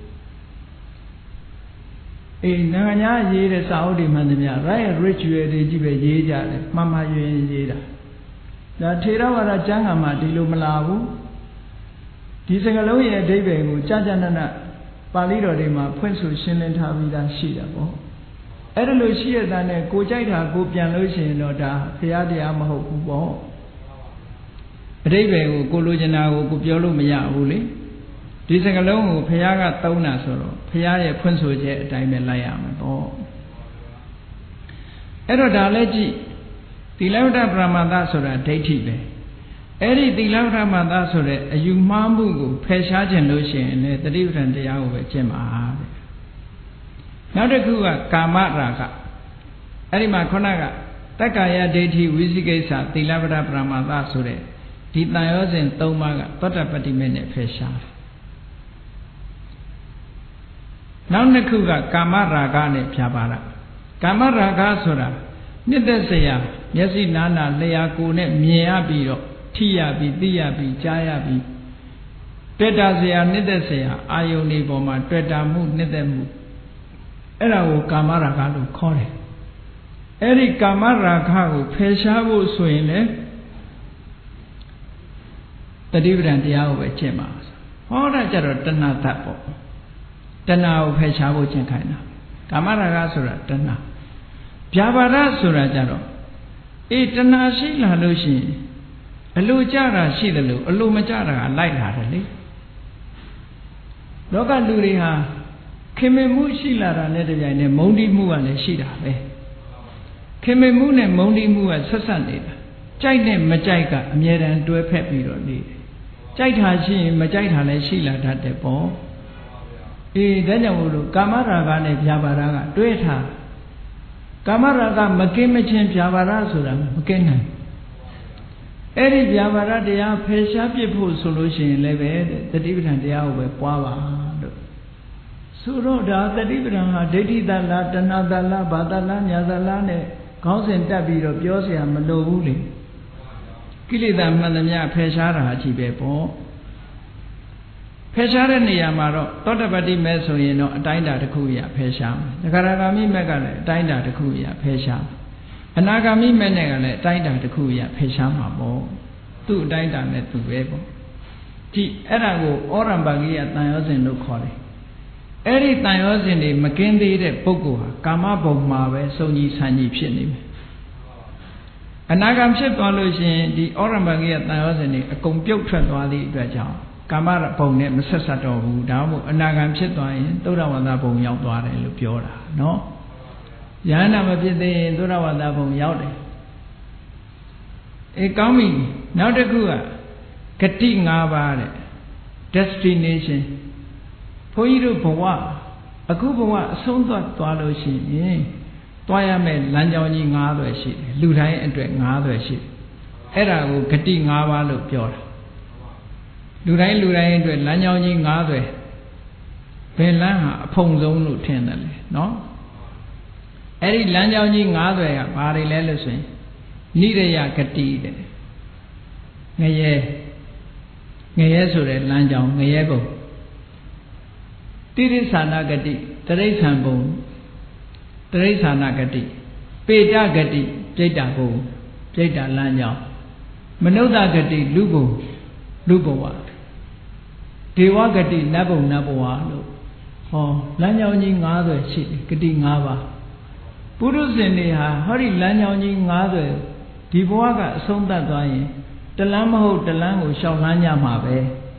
အေးနိုင်ငံညာရေးတဲ့စာအုပ်တွေမှန်သမျှ right and ritual တွေကြီးပဲရေးကြတယ်မှားမှားယွင်ယွင်ရေးတာဒါထေရဝါဒကျမ်းဂန်မှာဒီလိုမလာဘူးဒီစကားလုံးရဲ့အဓိပ္ပာယ်ကိုကြာကြာနာနာပါဠိတော်တွေမှာဖွင့်ဆိုရှင်းလင်းထားပြီးသားရှိတာပေါ့အဲ့ဒါလို့ရှိရတဲ့နဲ့ကိုကြိုက်တာကိုပြန်လို့ရှိရင်တော့ဒါဘုရားတရားမဟုတ်ဘူးပေါ့အဓိပ္ပာယ်ကိုကိုလိုချင်တာကိုကိုပြောလို့မရဘူးလေဒီစကားလုံးကိုဘုရားကသုံးတာဆိုတော့ဘုရားရဲ့ဖွင့်ဆိုချက်အတိုင်းပဲလိုက်ရမှာပေါ့အဲ့တော့ဒါလည်းကြည့်သီလဝတ္တပရမတ္တဆိုတာဒိဋ္ဌိပဲအဲ့ဒီသီလဝတ္တပရမတ္တဆိုတဲ့အယူမှားမှုကိုဖယ်ရှားခြင်းလို့ရှိရင်လည်းတတိပဋ္ဌာန်တရားကိုပဲကျင့်ပါတဲ့နောက်တစ်ခုကကာမရာဂအဲ့ဒီမှာခုနကတက္ကာယဒိဋ္ဌိဝိသိကိစ္စသီလဝတ္တပရမတ္တဆိုတဲ့ဒီတန်ရောစဉ်၃ပါးကသောတပတ္တိမေနဲ့ဖယ်ရှားတယ်နောက်နှစ်ခုကကာမရာဂနဲ့ဖြာပါတာကာမရာဂဆိုတာနှစ်သက်စရာမျက်စိနားနာလျှာကိုယ်နဲ့မြင်ရပြီးတော့ထိရပြီးသိရပြီးကြားရပြီးတွေ့တာစရာနှစ်သက်စရာအာယုန်ဒီပေါ်မှာတွေ့တာမှုနှစ်သက်မှုအဲ့ဒါကိုကာမရာဂလို့ခေါ်တယ်အဲ့ဒီကာမရာဂကိုဖယ်ရှားဖို့ဆိုရင်လေတတိပဒံတရားကိုပဲကျင့်ပါဟောတာကြတော့တဏှာတတ်ပေါ့တဏှာကိုဖယ်ရှားဖို့ကျင့်ခိုင်းတာကာမရာဂဆိုတာတဏှာဗျာပါဒဆိုတာကြတော့အေးတဏှာရှိလာလို့ရှိရင်အလိုကြတာရှိတယ်လို့အလိုမကြတာကလိုက်လာတယ်လေလောကလူတွေဟာခင်မင်မှုရှိလာတာနဲ့တပြိုင်နက်မုန်းတိမှုကလည်းရှိတာပဲခင်မင်မှုနဲ့မုန်းတိမှုကဆက်ဆက်နေတာကြိုက်နဲ့မကြိုက်ကအမြဲတမ်းတွဲဖက်ပြီးတော့နေတယ်ကြိုက်တာရှိရင်မကြိုက်တာလည်းရှိလာတတ်တယ်ပေါ့အေးဒါကြောင့်မို့လို့ကာမရာဂနဲ့ဗျာပါဒကတွဲထားကာမရာဂမကင်းမချင်းဗျာပါဒဆိုတာမကင်းနိုင်အဲ့ဒီဗျာပါဒတရားဖယ်ရှားပြစ်ဖို့ဆိုလို့ရှိရင်လည်းပဲတတိပဋ္ဌာန်တရားကိုပဲပွားပါလို့ဆိုတော့ဒါတတိပဋ္ဌာန်ဟာဒိဋ္ဌိတလားတဏှာတလားဘာတလားညာတလားနဲ့ခေါင်းစဉ်တက်ပြီးတော့ပြောเสียမလိုဘူးလေကိလေသာမှန်သမျှဖယ်ရှားတာအကြည့်ပဲပေါ့ဖယ်ရှားတဲ့နေရာမှာတော့သောတပတ္တိမဲဆိုရင်တော့အတိုင်းအတာတစ်ခုရဖယ်ရှားမယ်သဂရဂါမိမဲကလည်းအတိုင်းအတာတစ်ခုရဖယ်ရှားအနာဂါမိမဲနဲ့ကလည်းအတိုင်းအတာတစ်ခုရဖယ်ရှားမှာပေါ့သူ့အတိုင်းအတာနဲ့သူပဲပေါ့ကြည့်အဲ့ဒါကိုဩရံပါကိယတန်ရောစဉ်လို့ခေါ်တယ်အဲ့ဒီတန်ရောစဉ်တွေမကင်းသေးတဲ့ပုဂ္ဂိုလ်ဟာကာမဘုံမှာပဲစုံကြီးဆန်းကြီးဖြစ်နေမယ်အနာဂံဖြစ်သွားလို့ရှိရင်ဒီဩရံပါကိယတန်ရောစဉ်တွေအကုန်ပြုတ်ထွက်သွားသည့်အတွက်ကြောင့်ကာမဘုံနဲ့မဆက်ဆက်တော့ဘူးဒါမှမဟုတ်အနာဂံဖြစ်သွားရင်သုဒ္ဓဝါဒဘုံရောက်သွားတယ်လို့ပြောတာနော်ယန္တာမဖြစ်သေးရင်သုဒ္ဓဝါဒဘုံရောက်တယ်အေးကောင်းပြီနောက်တစ်ခုကဂတိ၅ပါးတဲ့ destination ဘုန်းကြီးတို့ဘဝအခုဘဝအဆုံးသတ်သွားလို့ရှိရင်သွားရမယ့်လမ်းကြောင်းကြီး၅သွယ်ရှိတယ်လူတိုင်းအတွက်၅သွယ်ရှိတယ်အဲ့ဒါကိုဂတိ၅ပါးလို့ပြောတာလူတိုင်းအတွက်လမ်းကြောင်းကြီး၅သွယ်ဘယ်လမ်းဟာအဖုံဆုံးလို့ထင်တယ်လေနော်အဲ့ဒီလမ်းကြောင်းကြီး၅သွယ်ကဘာတွေလဲလို့ဆိုရင်နိရယဂတိတဲ့ငရဲဆိုတဲ့လမ်းကြောင်းငရဲဘုံတိရိစ္ဆာနဂတိတရိစ္ဆာန်ဘုံတရိစ္ဆာနဂတိပေတဂတိပြိတ္တာဘုံပြိတ္တာလမ်းကြောင်းမနုဿဂတိလူဘုံလူဘဝဒေဝဂတိနတ်ဘုံနတ်ဘဝလို့ဟောလမ်းကြောင်းကြီး၅သွယ်ရှိတယ်ဂတိ၅ပါးပုရုဇဉ်တွေဟာဟောဒီလမ်းကြောင်းကြီး၅သွယ်ဒီဘဝကအဆုံးသတ်သွားရင်တလန်းမဟုတ်တလန်းကိုရှောင်လန်းကြမှာပဲ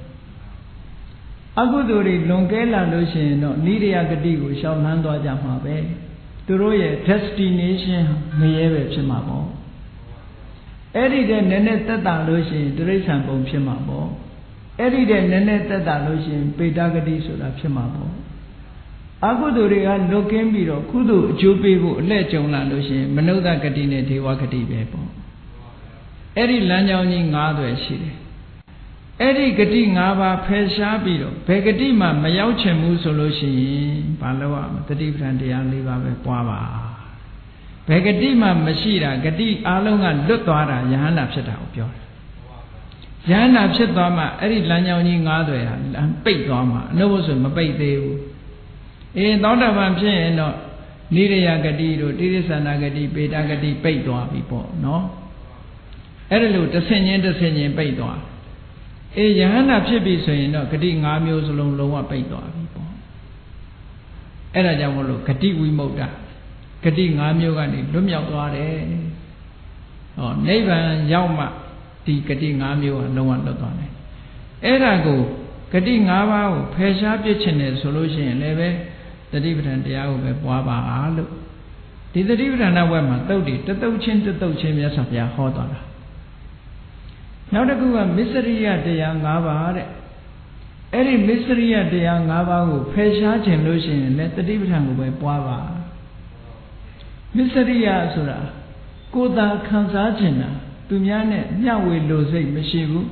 အကုသိုလ်တွေလွန်ကဲလာလို့ရှိရင်တော့နိရယဂတိကိုရှောင်လန်းသွားကြမှာပဲသူတို့ရဲ့ destination ငရဲပဲဖြစ်မှာပေါ့အဲ့ဒီတဲ့နည်းနည်းသက်သာလို့ရှိရင်တိရိစ္ဆာန်ဘုံဖြစ်မှာပေါ့အဲ့ဒီတဲ့နည်းနည်းသက်သာလို့ရှိရင်ပေတဂတိဆိုတာဖြစ်မှာပေါ့အကုသိုလ်တွေကလွတ်ကင်းပြီးတော့ကုသိုလ်အကျိုးပေးဖို့အလှည့်ကြုံလာလို့ရှိရင်မနုဿဂတိနဲ့ဒေဝဂတိပဲပေါ့အဲ့ဒီလမ်းကြောင်းကြီး၅သွယ်ရှိတယ်အဲ့ဒီဂတိ၅ပါးဖယ်ရှားပြီးတော့ဘယ်ဂတိမှမရောက်ချင်ဘူးဆိုလို့ရှိရင်ဘာလို့ရမလဲတတိပဋ္ဌာန်တရား၄ပါးပဲပွားပါဘယ်ဂတိမှမရှိတာဂတိအလုံးကလွတ်သွားတာယဟန္တာဖြစ်တာကိုပြောတယ်ယဟန္တာဖြစ်သွားမှအဲ့ဒီလမ်းကြောင်းကြီး၅သွယ်ဟာပိတ်သွားမှာအနုဘုဆိုမပိတ်သေးဘူးသောတာပန်ဖြစ်ရင်တော့နိရယဂတိတို့တိရိစ္ဆာနဂတိပေတဂတိပိတ်သွားပြီပေါ့နော်အဲ့ဒါလို့တစ်ဆင့်ချင်းပိတ်သွားယဟန္တာဖြစ်ပြီဆိုရင်တော့ဂတိ၅မျိုးစလုံးလုံးဝပိတ်သွားပြီပေါ့အဲ့ဒါကြောင့်မလို့ဂတိဝိမု ക്ത ဂတိ၅မျိုးကနေလွတ်မြောက်သွားတယ်ဟောနိဗ္ဗာန်ရောက်မှဒီဂတိ၅မျိုးကလုံးဝလွတ်သွားတယ်အဲ့ဒါကိုဂတိ၅ပါးကိုဖယ်ရှားပြစ်ချင်တယ်ဆိုလို့ရှိရင်လည်းပဲတတိပဋ္ဌာန်တရားကိုပဲပွားပါလို့ဒီတတိပဋ္ဌာန်ဘက်မှာတုတ်တည်တတုတ်ချင်းမြတ်စွာဘုရားဟောသွားတာနောက်တစ်ခုကမစ္စရိယတရား၅ပါးတဲ့အဲ့ဒီမစ္စရိယတရား၅ပါးကိုဖယ်ရှားခြင်းလို့ရှိရင်လည်းတတိပဋ္ဌာန်ကိုပဲပွားပါမစ္စရိယဆိုတာကိုယ်သာခံစားခြင်းတာသူများနဲ့မျှဝေလို့စိတ်မရှိဘူး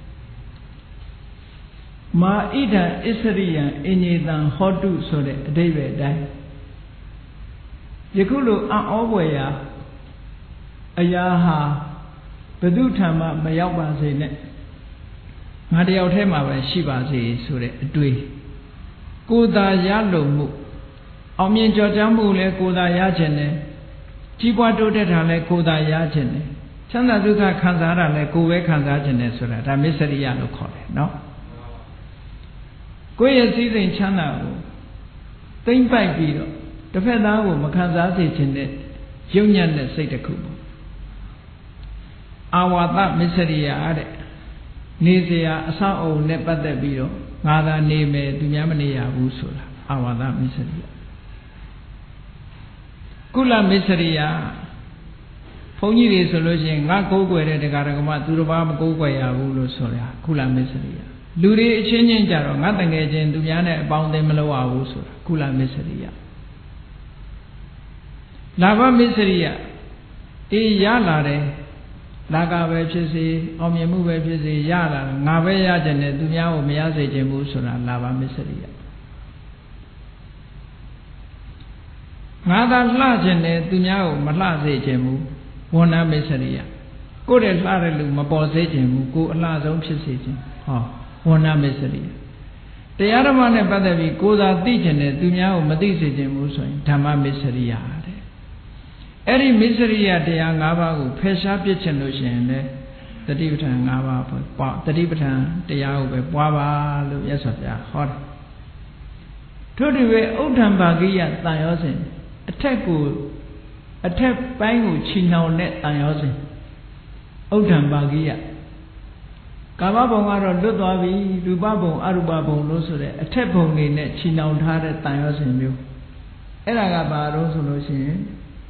မာဣဒံအစ္စရိယံအညေတံဟောတုဆိုတဲ့အဓိပ္ပာယ်တိုင်းယခုလိုအံ့ဩဖွယ်ရာအရာဟာဘယ်သူထံမှမရောက်ပါစေနဲ့ငါတယောက်တည်းမှာပဲရှိပါစေဆိုတဲ့အတွေ့ကိုယ်သာရလို့မှုအောင်မြင်ကြော်ကြားမှုလည်းကိုယ်သာရခြင်းနဲ့ကြီးပွားတိုးတက်တာလည်းကိုယ်သာရခြင်းနဲ့ချမ်းသာဒုက္ခခံစားတာလည်းကိုယ်ပဲခံစားခြင်းနဲ့ဆိုတာဒါမစ္စရိယလို့ခေါ်တယ်နော်ကိုယ့်ရဲ့စည်းစိမ်ချမ်းသာကိုသိမ့်ပိုက်ပြီးတော့တစ်ဖက်သားကိုမခံစားစေခြင်းနဲ့ယုံညံ့တဲ့စိတ်တစ်ခုပေါ့အာဝါသမစ္စရိယတဲ့နေစရာအဆောက်အအုံနဲ့ပတ်သက်ပြီးတော့ငါသာနေမယ်သူများမနေရဘူးဆိုတာအာဝါသမစ္စရိယကုလမစ္စရိယဘုန်းကြီးတွေဆိုလို့ရှိရင်ငါကိုးကွယ်တဲ့တရားဓမ္မသူတစ်ပါးမကိုးကွယ်ရဘူးလို့ဆိုတာကုလမစ္စရိယလူတွေအချင်းချင်းကြတော့ငါတငယ်ချင်းသူများနဲ့အပေါင်းအသင်းမလုပ်ရဘူးဆိုတာကုလမစ္စရိယလာဘမစ္စရိယအေးရလာတယ်လာကပဲဖြစ်စေအောင်မြင်မှုပဲဖြစ်စေရလာငါပဲရကြတယ်သူများကိုမရစေချင်ဘူးဆိုတာလာဘမစ္စရိယငါသာလှချင်တယ်သူများကိုမလှစေချင်ဘူးဝဏ္ဏမစ္စရိယကိုယ့်ရဲ့လှတဲ့လူမပေါ်စေချင်ဘူးကိုယ်အလှဆုံးဖြစ်စေချင်ဟောဝဏ္ဏမစ္စရိယတရားဓမ္မနဲ့ပတ်သက်ပြီးကိုယ်သာသိချင်တယ်သူများကိုမသိစေချင်ဘူးဆိုရင်ဓမ္မမစ္စရိယတဲ့အဲ့ဒီမစ္စရိယတရား၅ပါးကိုဖယ်ရှားပြစ်ချင်လို့ရှိရင်လေတတိပဋ္ဌာန်၅ပါးပွားတတိပဋ္ဌာန်တရားကိုပဲပွားပါလို့မြတ်စွာဘုရားဟောတယ်ထို့တူပဲဥဒ္ဓံဘာဂိယတန်ရောစဉ်အထက်ပိုင်းကိုချီနှောင်တဲ့တန်ရောစဉ်ဥဒ္ဓံဘာဂိယကာမဘုံကတော့လွတ်သွားပြီရူပဘုံအရူပဘုံလို့ဆိုတဲ့အထက်ဘုံနေနဲ့ချီနှောင်ထားတဲ့တန်ရောစဉ်မျိုးအဲ့ဒါကဘာလို့ဆိုလို့ရှိရင်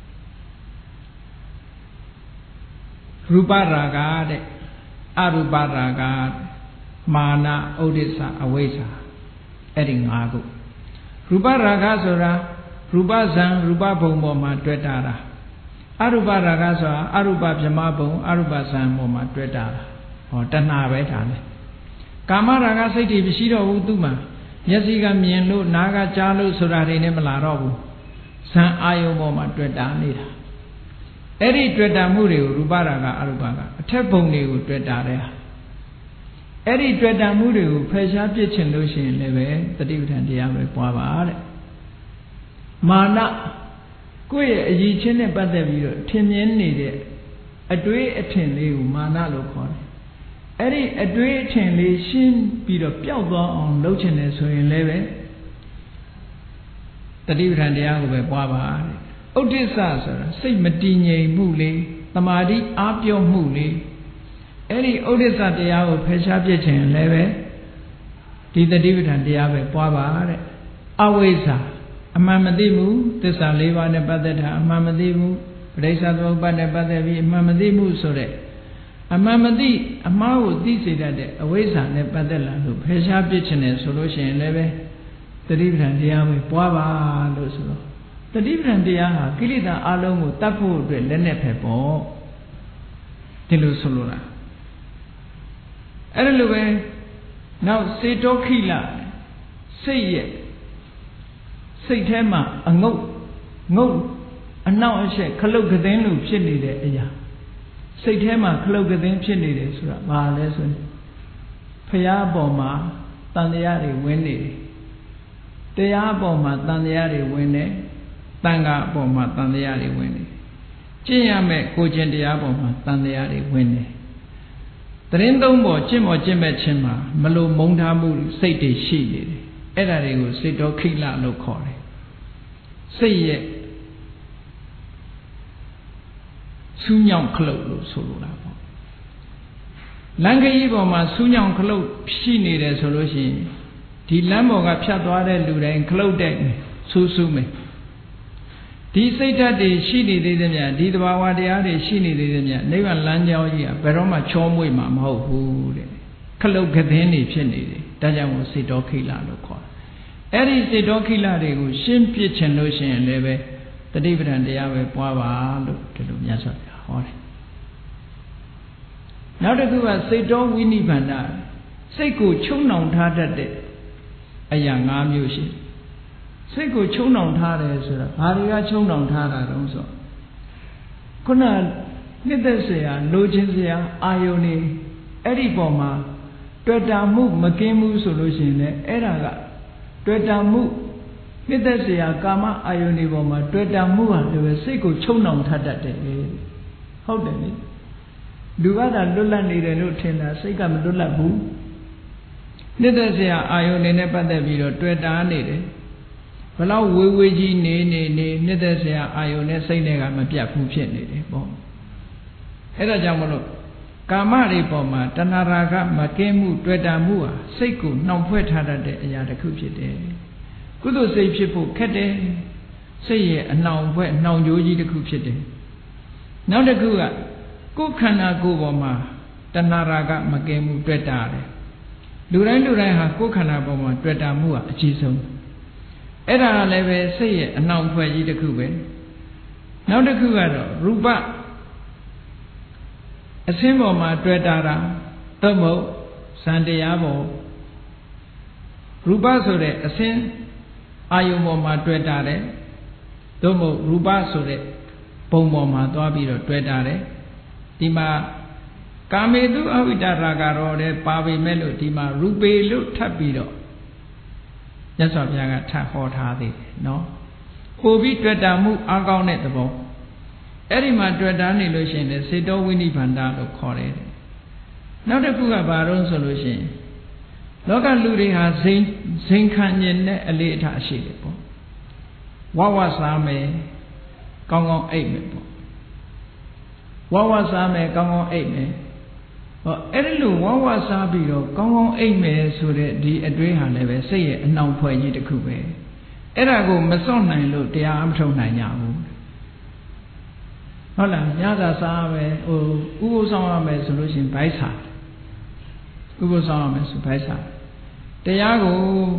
ရူပရာဂတဲ့အရူပရာဂမာနဥဒိစ္စအဝိဇ္ဇာအဲ့ဒီ၅ခုရူပရာဂဆိုတာရူပဇံရူပဘုံပေါ်မှာတွေ့တာအရူပရာဂဆိုတာအရူပဗြဟ္မဘုံအရူပဇံပေါ်မှာတွေ့တာဟောတဏှာပဲဒါလေကာမရာဂစိတ်တွေမရှိတော့ဘူးသူ့မှာမျက်စိကမြင်လို့နားကကြားလို့ဆိုတာတွေနဲ့မလာတော့ဘူးဇံအာယုံပေါ်မှာတွေ့တာနေတာအဲ့ဒီတွေ့တာမှုတွေကိုရူပရာဂအရူပကအထက်ဘုံတွေကိုတွေ့တာတဲ့အဲ့ဒီတွေ့တာမှုတွေကိုဖယ်ရှားပြစ်ချင်လို့ရှိရင်လည်းပဲတတိပဋ္ဌာန်တရားပဲပွားပါတဲ့မာနကိုယ့်ရဲ့အည်ချင်းနဲ့ပတ်သက်ပြီးတော့ထင်မြင်နေတဲ့အတွေးအထင်လေးကိုမာနလို့ခေါ်တယ်အဲ့ဒီအတွေးအထင်လေးရှင်းပြီးတော့ပျောက်သွားအောင်လုပ်ချင်တယ်ဆိုရင်လည်းပဲတတိပဋ္ဌာန်တရားကိုပဲပွားပါတဲ့ဥဒိစ္စဆိုတာစိတ်မတည်ငြိမ်မှုလေးတမာတိအားပြောမှုလေးအဲ့ဒီဥဒိစ္စတရားကိုဖယ်ရှားပြစ်ခြင်းလည်းပဲဒီတတိပဋ္ဌာန်တရားပဲပွားပါတဲ့အဝိဇ္ဇာအမှန်မသိမှုသစ္စာ၄ပါးနဲ့ပတ်သက်တာအမှန်မသိမှုပဋိစ္စသမုပ္ပါဒ်နဲ့ပတ်သက်ပြီးအမှန်မသိမှုဆိုတဲ့အမှန်မသိအမှားကိုသိစေတတ်တဲ့အဝိဇ္ဇာနဲ့ပတ်သက်လာလို့ဖယ်ရှားပြစ်ခြင်းတယ်ဆိုလို့ရှိရင်လည်းပဲတတိပဋ္ဌာန်တရားပဲပွားပါလို့ဆိုတော့တတိပဋ္ဌာန်တရားဟာကိလေသာအလုံးကိုတတ်ဖို့အတွက်လက်နဲ့ဖယ်ပေါ့ဒီလိုဆိုလိုတာအဲ့ဒါလိုပဲနောက်စေတောခိလစိတ်ရဲ့စိတ်ထဲမှာအငုတ်အနောက်အရှက်ခလုတ်ကသင်းလို့ဖြစ်နေတဲ့အရာစိတ်ထဲမှာခလုတ်ကသင်းဖြစ်နေတယ်ဆိုတာဘာလဲဆိုရင်ဖရာအပေါ်မှာတန်တရားတွေဝင်နေတယ်တရားအပေါ်မှာတန်တရားတွေဝင်နေတန်ခါအပေါ်မှာတန်တရားတွေဝင်နေကျင့်ရမယ်ကိုကျင့်တရားပေါ်မှာတန်တရားတွေဝင်နေတရင်သုံးပေါ်ကျင့်မဲ့ခြင်းမှာမလို့မုန်းထားမှုစိတ်တွေရှိနေတယ်အဲ့ဒါတွေကိုစေတောခိလလို့ခေါ်တယ်စိတ်ရဲ့ဆူးညောင်ခလုတ်လို့ဆိုလိုတာပေါ့လမ်းခရီးပေါ်မှာဆူးညောင်ခလုတ်ရှိနေတယ်ဆိုလို့ရှိရင်ဒီလမ်းပေါ်ကဖြတ်သွားတဲ့လူတိုင်းခလုတ်တဲ့ဆူးမယ်ဒီစိတ်ဓာတ်တွေရှိနေသေးတယ်များဒီသဘာဝတရားတွေရှိနေသေးတယ်များနိဗ္ဗာန်လမ်းကြောင်းကြီးကဘယ်တော့မှချောမွေ့မှာမဟုတ်ဘူးတဲ့ခလုတ်ကသင်းတွေဖြစ်နေတယ်ဒါကြောင့်မို့စေတောခိလလို့ခေါ်တယ်အဲ့ဒီစေတောခိလတွေကိုရှင်းပြချင်လို့ရှိရင်လည်းပဲတတိပဋ္ဌာန်တရားပဲပွားပါလို့ဒီလိုမြတ်စွာဘုရားဟောတယ်နောက်တစ်ခုကစေတောဝိနိဗ္ဗာန်စိတ်ကိုချုံနှောင်ထားတတ်တဲ့အရာ၅မျိုးရှိစိတ်ကိုချုံနှောင်ထားတယ်ဆိုတာဘာတွေကချုံနှောင်ထားတာတုံးဆိုခုနနှစ်သက်เสียလိုချင်เสียအာယုန်နေအဲ့ဒီပေါ်မှာတွေ့တာမှုမကင်းဘူးဆိုလို့ရှိရင်လည်းအဲ့ဒါကတွေ့တာမှုနှစ်သက်เสียကာမအာယုန်ဒီပေါ်မှာတွေ့တာမှုဟာလည်းစိတ်ကိုချုံနှောင်ထတတ်တယ်ဟုတ်တယ်လေလူကသာလွတ်လပ်နေတယ်လို့ထင်တာစိတ်ကမလွတ်လပ်ဘူးနှစ်သက်เสียအာယုန်နေနဲ့ပတ်သက်ပြီးတော့တွေ့တာနေတယ်ဘလောက်ဝေဝေကြီးနေနှစ်သက်เสียအာယုန်နဲ့စိတ်နဲ့ကမပြတ်ဘူးဖြစ်နေတယ်ပေါ့အဲ့ဒါကြောင့်မလို့ကာမတွေပေါ်မှာတဏှာရာဂမကင်းမှုတွေ့တာမှုဟာစိတ်ကိုနှောင်ဖွဲ့ထားတတ်တဲ့အရာတစ်ခုဖြစ်တယ်ကုသိုလ်စိတ်ဖြစ်ဖို့ခက်တယ်စိတ်ရဲ့အနှောင်ဖွဲ့နှောင်ကြိုးကြီးတစ်ခုဖြစ်တယ်နောက်တစ်ခုကကိုယ်ခန္ဓာကိုယ်ပေါ်မှာတဏှာရာဂမကင်းမှုတွေ့တာတယ်လူတိုင်းဟာကိုယ်ခန္ဓာပေါ်မှာတွေ့တာမှုဟာအကြီးဆုံးအဲ့ဒါလည်းပဲစိတ်ရဲ့အနှောင်ဖွဲ့ကြီးတစ်ခုပဲနောက်တစ်ခုကတော့ရူပအစင်းပေါ်မှာတွေ့တာသို့မဟုတ်ဇန်တရားပေါ်ရူပဆိုတဲ့အစင်းအာယုံပေါ်မှာတွေ့တာတယ်သို့မဟုတ်ရူပဆိုတဲ့ပုံပေါ်မှာသွားပြီးတော့တွေ့တာတယ်ဒီမှာကာမေတုအဝိတရာဂရောတဲ့ပါပေမဲ့လို့ဒီမှာရူပေလို့ထပ်ပြီးတော့မြတ်စွာဘုရားကထပ်ဟောထားသေးတယ်နော်ပို့ပြီးတွေ့တာမှုအကောင်းတဲ့သဘောအဲ့ဒီမှာတွေ့တာနေလို့ရှိရင်စေတောဝိနိဗ္ဗာန်လို့ခေါ်တယ်နောက်တစ်ခုကဘာလို့ဆိုလို့ရှိရင်လောကလူတွေဟာဇိမ်ခံကျင်တဲ့အလေးအထားရှိတယ်ပေါ့ဝစားမယ်ကောင်းကောင်းအိပ်မယ်ပေါ့ဝစားမယ်ကောင်းကောင်းအိပ်မယ်ဟောအဲ့ဒီလိုဝစားပြီးတော့ကောင်းကောင်းအိပ်မယ်ဆိုတဲ့ဒီအတွေးဟာလည်းပဲစိတ်ရဲ့အနှောင်ဖွဲ့ကြီးတစ်ခုပဲအဲ့ဒါကိုမစွန့်နိုင်လို့တရားအမထုတ်နိုင်ကြဘူးဟုတ်လားညသာစားမယ်ဥပုသ်ဆောင်ရမယ်ဆိုလို့ရှိရင်ဘိုက်စားဥပုသ်ဆောင်ရမယ်ဆိုဘိုက်စားတရားကို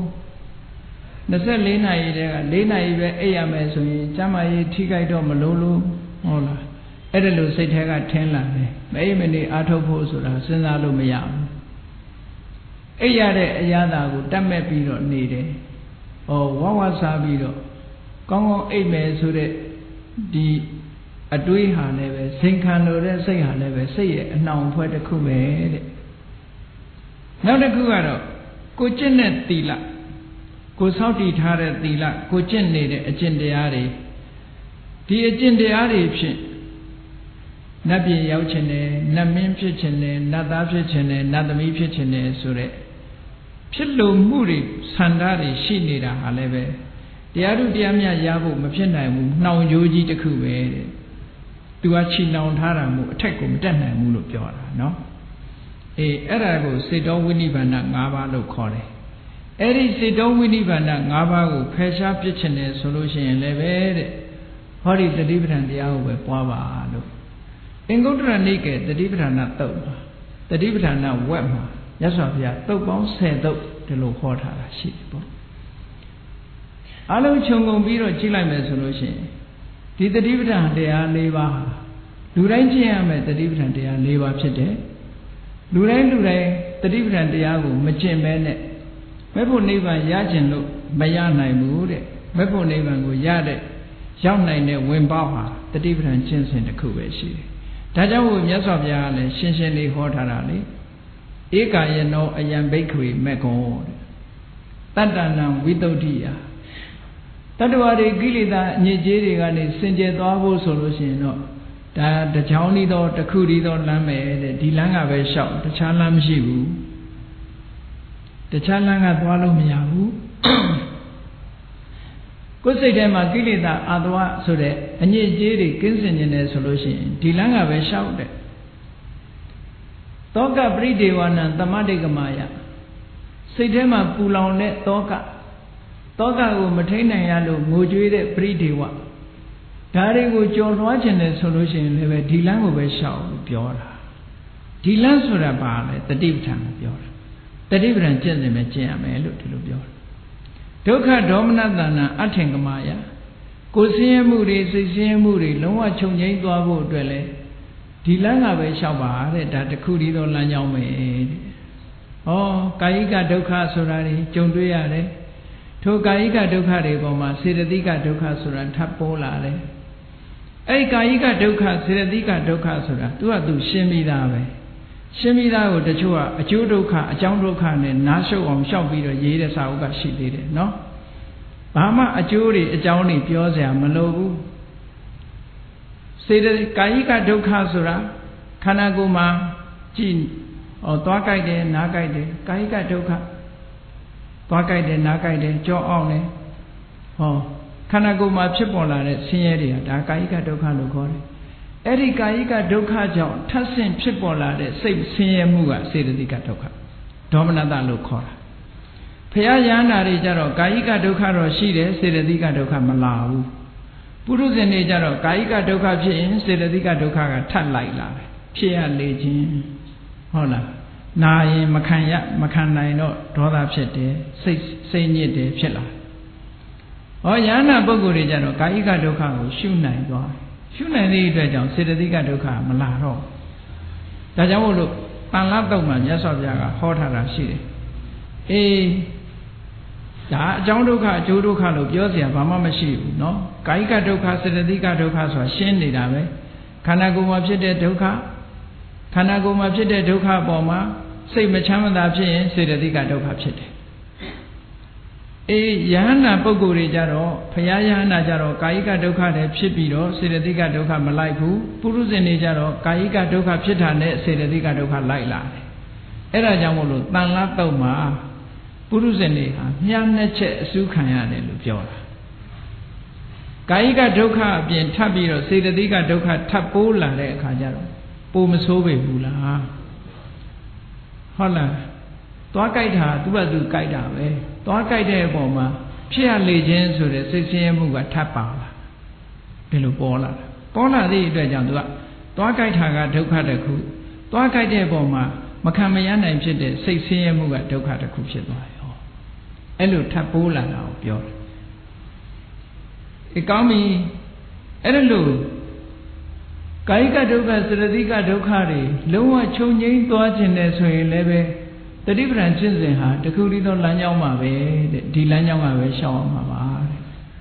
24နာရီတည်းက4နာရီပဲအိပ်ရမယ်ဆိုရင်ကျမကြီးထိခိုက်တော့မလို့ဟုတ်လားအဲ့ဒါလို့စိတ်ထဲကထင်းလာတယ်မအိပ်မနေအားထုတ်ဖို့ဆိုတာစဉ်းစားလို့မရဘူးအိပ်ရတဲ့အရာသာကိုတတ်မဲ့ပြီးတော့နေတယ်ဝစားပြီးတော့ကောင်းကောင်းအိပ်မယ်ဆိုတဲ့ဒီအတွေးဟာလည်းပဲစိန်ခံလို့တဲ့စိတ်ဟာလည်းပဲစိတ်ရဲ့အနှောင်ဖွဲ့တစ်ခုပဲတဲ့နောက်တစ်ခုကတော့ကိုကျင့်တဲ့သီလကိုစောင့်တည်ထားတဲ့သီလကိုကျင့်နေတဲ့အကျင့်တရားတွေဒီအကျင့်တရားတွေဖြင့်နတ်ပြည်ရောက်ခြင်းနဲ့နတ်မင်းဖြစ်ခြင်းနဲ့နတ်သားဖြစ်ခြင်းနဲ့နတ်သမီးဖြစ်ခြင်းနဲ့ဆိုတဲ့ဖြစ်လို့မှုတွေဆန္ဒတွေရှိနေတာဟာလည်းပဲတရားထုတရားမြတ်ရဖို့မဖြစ်နိုင်ဘူးနှောင်ကြိုးကြီးတစ်ခုပဲတဲ့သူကချီနှောင်ထားတာမို့အထက်ကိုမတက်နိုင်ဘူးလို့ပြောတာနော်အဲ့ဒါကိုစေတောဝိနိဗ္ဗာန်၅ပါးလို့ခေါ်တယ်အဲ့ဒီစေတောဝိနိဗ္ဗာန်၅ပါးကိုဖယ်ရှားပြစ်ချင်တယ်ဆိုလို့ရှိရင်လည်းပဲတဲ့ဟောဒီတတိပဋ္ဌာန်တရားကိုပဲပွားပါလို့အင်္ဂုတ္တရနိကေတတိပဋ္ဌာန်သုတ်မှာတတိပဋ္ဌာန်ဝက်မှာမြတ်စွာဘုရားသုတ်ပေါင်း10သုတ်ဒီလိုဟောထားတာရှိတယ်ပေါ့အလုံးခြုံငုံပြီးတော့ကြည့်လိုက်မယ်ဆိုလို့ရှိရင်ဒီတတိပဋ္ဌာန်တရား၄ပါးဟာလူတိုင်းကျင့်ရမယ်တတိပဋ္ဌာန်တရား၄ပါးဖြစ်တယ်လူတိုင်းတတိပဋ္ဌာန်တရားကိုမကျင့်ဘဲနဲ့မဲ့ဖို့နိဗ္ဗာန်ရကျင်လို့မရနိုင်ဘူးတဲ့မဲ့ဖို့နိဗ္ဗာန်ကိုရတဲ့ရောက်နိုင်တဲ့ဝင်ပေါက်ဟာတတိပဋ္ဌာန်ကျင့်စဉ်တစ်ခုပဲရှိတယ်ဒါကြောင့်မြတ်စွာဘုရားကလည်းရှင်းရှင်းလေးဟောထားတာလေဧကာယနောအယံဘိက္ခွေမေကောတတ္တနံဝိတုဒ္ဓိယတတ္တဝါတွေကိလေသာအညစ်အကြေးတွေကနေစင်ကြယ်သွားဖို့ဆိုလို့ရှိရင်တော့ဒါတချောင်းဤသောတစ်ခုဤသောလမ်းပဲတဲ့ဒီလမ်းကပဲလျှောက်တခြားလမ်းမရှိဘူးတခြားလမ်းကသွားလို့မရဘူးကိုယ်စိတ်ထဲမှာကိလေသာအာသဝဆိုတဲ့အညစ်အကြေးတွေကင်းစင်နေတယ်ဆိုလို့ရှိရင်ဒီလမ်းကပဲလျှောက်တဲ့တောကပရိဒေဝနံသမတိကမာယစိတ်ထဲမှာပူလောင်တဲ့တောကကိုမထိန်နိုင်ရလို့ငိုကြွေးတဲ့ပရိဒေဝဒါတွေကိုကြော်လွှားခြင်းနဲ့ဆိုလို့ရှိရင်လည်းပဲဒီလမ်းကိုပဲလျှောက်လို့ပြောတာဒီလမ်းဆိုတာပါလေတတိပဋ္ဌာန်ကိုပြောတာတတိပဋ္ဌာန်ကျင့်တယ်ပဲကျင့်ရမယ်လို့ဒီလိုပြောတာဒုက္ခဒေါမနတဏအထင်ကမာယကိုယ်ဆင်းရဲမှုတွေစိတ်ဆင်းရဲမှုတွေလုံးဝချုပ်ငြိမ်းသွားဖို့အတွက်လဲဒီလမ်းကပဲလျှောက်ပါတဲ့ဒါတခုတည်းသောလမ်းကြောင်းပဲတဲ့ဩကာယိကဒုက္ခဆိုတာတွေကြုံတွေ့ရတယ်ထိုကာယိကဒုက္ခတွေပေါ်မှာစေတသိကဒုက္ခဆိုတာထပ်ပေါ်လာတယ်အဲ့ကာယိကဒုက္ခစေတသိကဒုက္ခဆိုတာသူကသူရှင်းပြီးသားပဲရှင်းပြီးသားကိုတချို့ကအကျိုးဒုက္ခအကြောင်းဒုက္ခနဲ့နားရှုပ်အောင်ရှောက်ပြီးတော့ရေးတဲ့စာအုပ်ကရှိသေးတယ်နော်ဘာမှအကျိုးတွေအကြောင်းတွေပြောစရာမလိုဘူးစေတကာယိကဒုက္ခဆိုတာခန္ဓာကိုယ်မှာကြည်သွားကြိုက်တယ်နားကြိုက်တယ်ကာယိကဒုက္ခသွားကြိုက်တယ်နားကြိုက်တယ်ကြောအောင်တယ်ခန္ဓာကိုယ်မှာဖြစ်ပေါ်လာတဲ့ဆင်းရဲတွေကဒါကာယိကဒုက္ခလို့ခေါ်တယ်အဲ့ဒီကာယိကဒုက္ခကြောင့်ထပ်ဆင့်ဖြစ်ပေါ်လာတဲ့စိတ်ဆင်းရဲမှုကစေတသိကဒုက္ခဒေါမနတလို့ခေါ်တာဘုရားယန္တာတွေကြတော့ကာယိကဒုက္ခတော့ရှိတယ်စေတသိကဒုက္ခမလာဘူးပုရုဇဉ်တွေကြတော့ကာယိကဒုက္ခဖြစ်ရင်စေတသိကဒုက္ခကထပ်လိုက်လာတယ်ဖြစ်ရလေခြင်းဟုတ်လားနာရင်မခံနိုင်တော့ဒေါသဖြစ်တယ်စိတ်ညစ်တယ်ဖြစ်လာယန္တာပုဂ္ဂိုလ်တွေကြတော့ကာယိကဒုက္ခကိုရှုနိုင်သွားရှုနိုင်တဲ့အတွက်ကြောင့်စေတသိကဒုက္ခမလာတော့ဒါကြောင့်မို့လို့တန်လတုတ်မှာမြတ်စွာဘုရားကဟောထားတာရှိတယ်ဒါအကြောင်းဒုက္ခအကျိုးဒုက္ခလို့ပြောစရာဘာမှမရှိဘူးเนาะကာယိကဒုက္ခစေတသိကဒုက္ခဆိုတာရှင်းနေတာပဲခန္ဓာကိုယ်မှာဖြစ်တဲ့ဒုက္ခခန္ဓာကိုယ်မှာဖြစ်တဲ့ဒုက္ခအပေါ်မှာစိတ်မချမ်းသာဖြစ်ရင်စေတသိကဒုက္ခဖြစ်တယ်ယဟန္တာပုဂ္ဂိုလ်တွေကြတော့ဘုရားယဟန္တာကြတော့ကာယိကဒုက္ခတွေဖြစ်ပြီးတော့စေတသိကဒုက္ခမလိုက်ဘူးပုရုဇဉ်တွေကြတော့ကာယိကဒုက္ခဖြစ်တာနဲ့စေတသိကဒုက္ခလိုက်လာတယ်အဲ့ဒါကြောင့်မို့လို့တန်လတုတ်မှာပုရုဇဉ်တွေဟာမြတ်နှစ်ချက်အစူးခံရတယ်လို့ပြောတာကာယိကဒုက္ခအပြင်ထပ်ပြီးတော့စေတသိကဒုက္ခထပ်ပိုးလာတဲ့အခါကျတော့ပိုမဆိုးပေဘူးလားဟုတ်လားသွားကြိုက်တာသူ့ဘာသူကြိုက်တာပဲသွားကြိုက်တဲ့အပေါ်မှာဖြစ်ရလေခြင်းဆိုတဲ့စိတ်ဆင်းရဲမှုကထပ်ပါလာဒီလိုပေါ်လာသည့်အတွက်ကြောင့်သူကသွားကြိုက်တာကဒုက္ခတစ်ခုသွားကြိုက်တဲ့အပေါ်မှာမခံမရနိုင်ဖြစ်တဲ့စိတ်ဆင်းရဲမှုကဒုက္ခတစ်ခုဖြစ်သွားတယ်အဲ့လိုထပ်ပိုးလာတာကိုပြောတယ်ကောင်းပြီအဲ့လိုကာယိကဒုက္ခစေတသိကဒုက္ခတွေလုံးဝချုပ်ငြိမ်းသွားခြင်းနဲ့ဆိုရင်လည်းပဲတတိပ္ပံကျင့်စဉ်ဟာတခုတည်းသောလမ်းကြောင်းမှာပဲတဲ့ဒီလမ်းကြောင်းကပဲရှောင်အောင်မှာပါတဲ့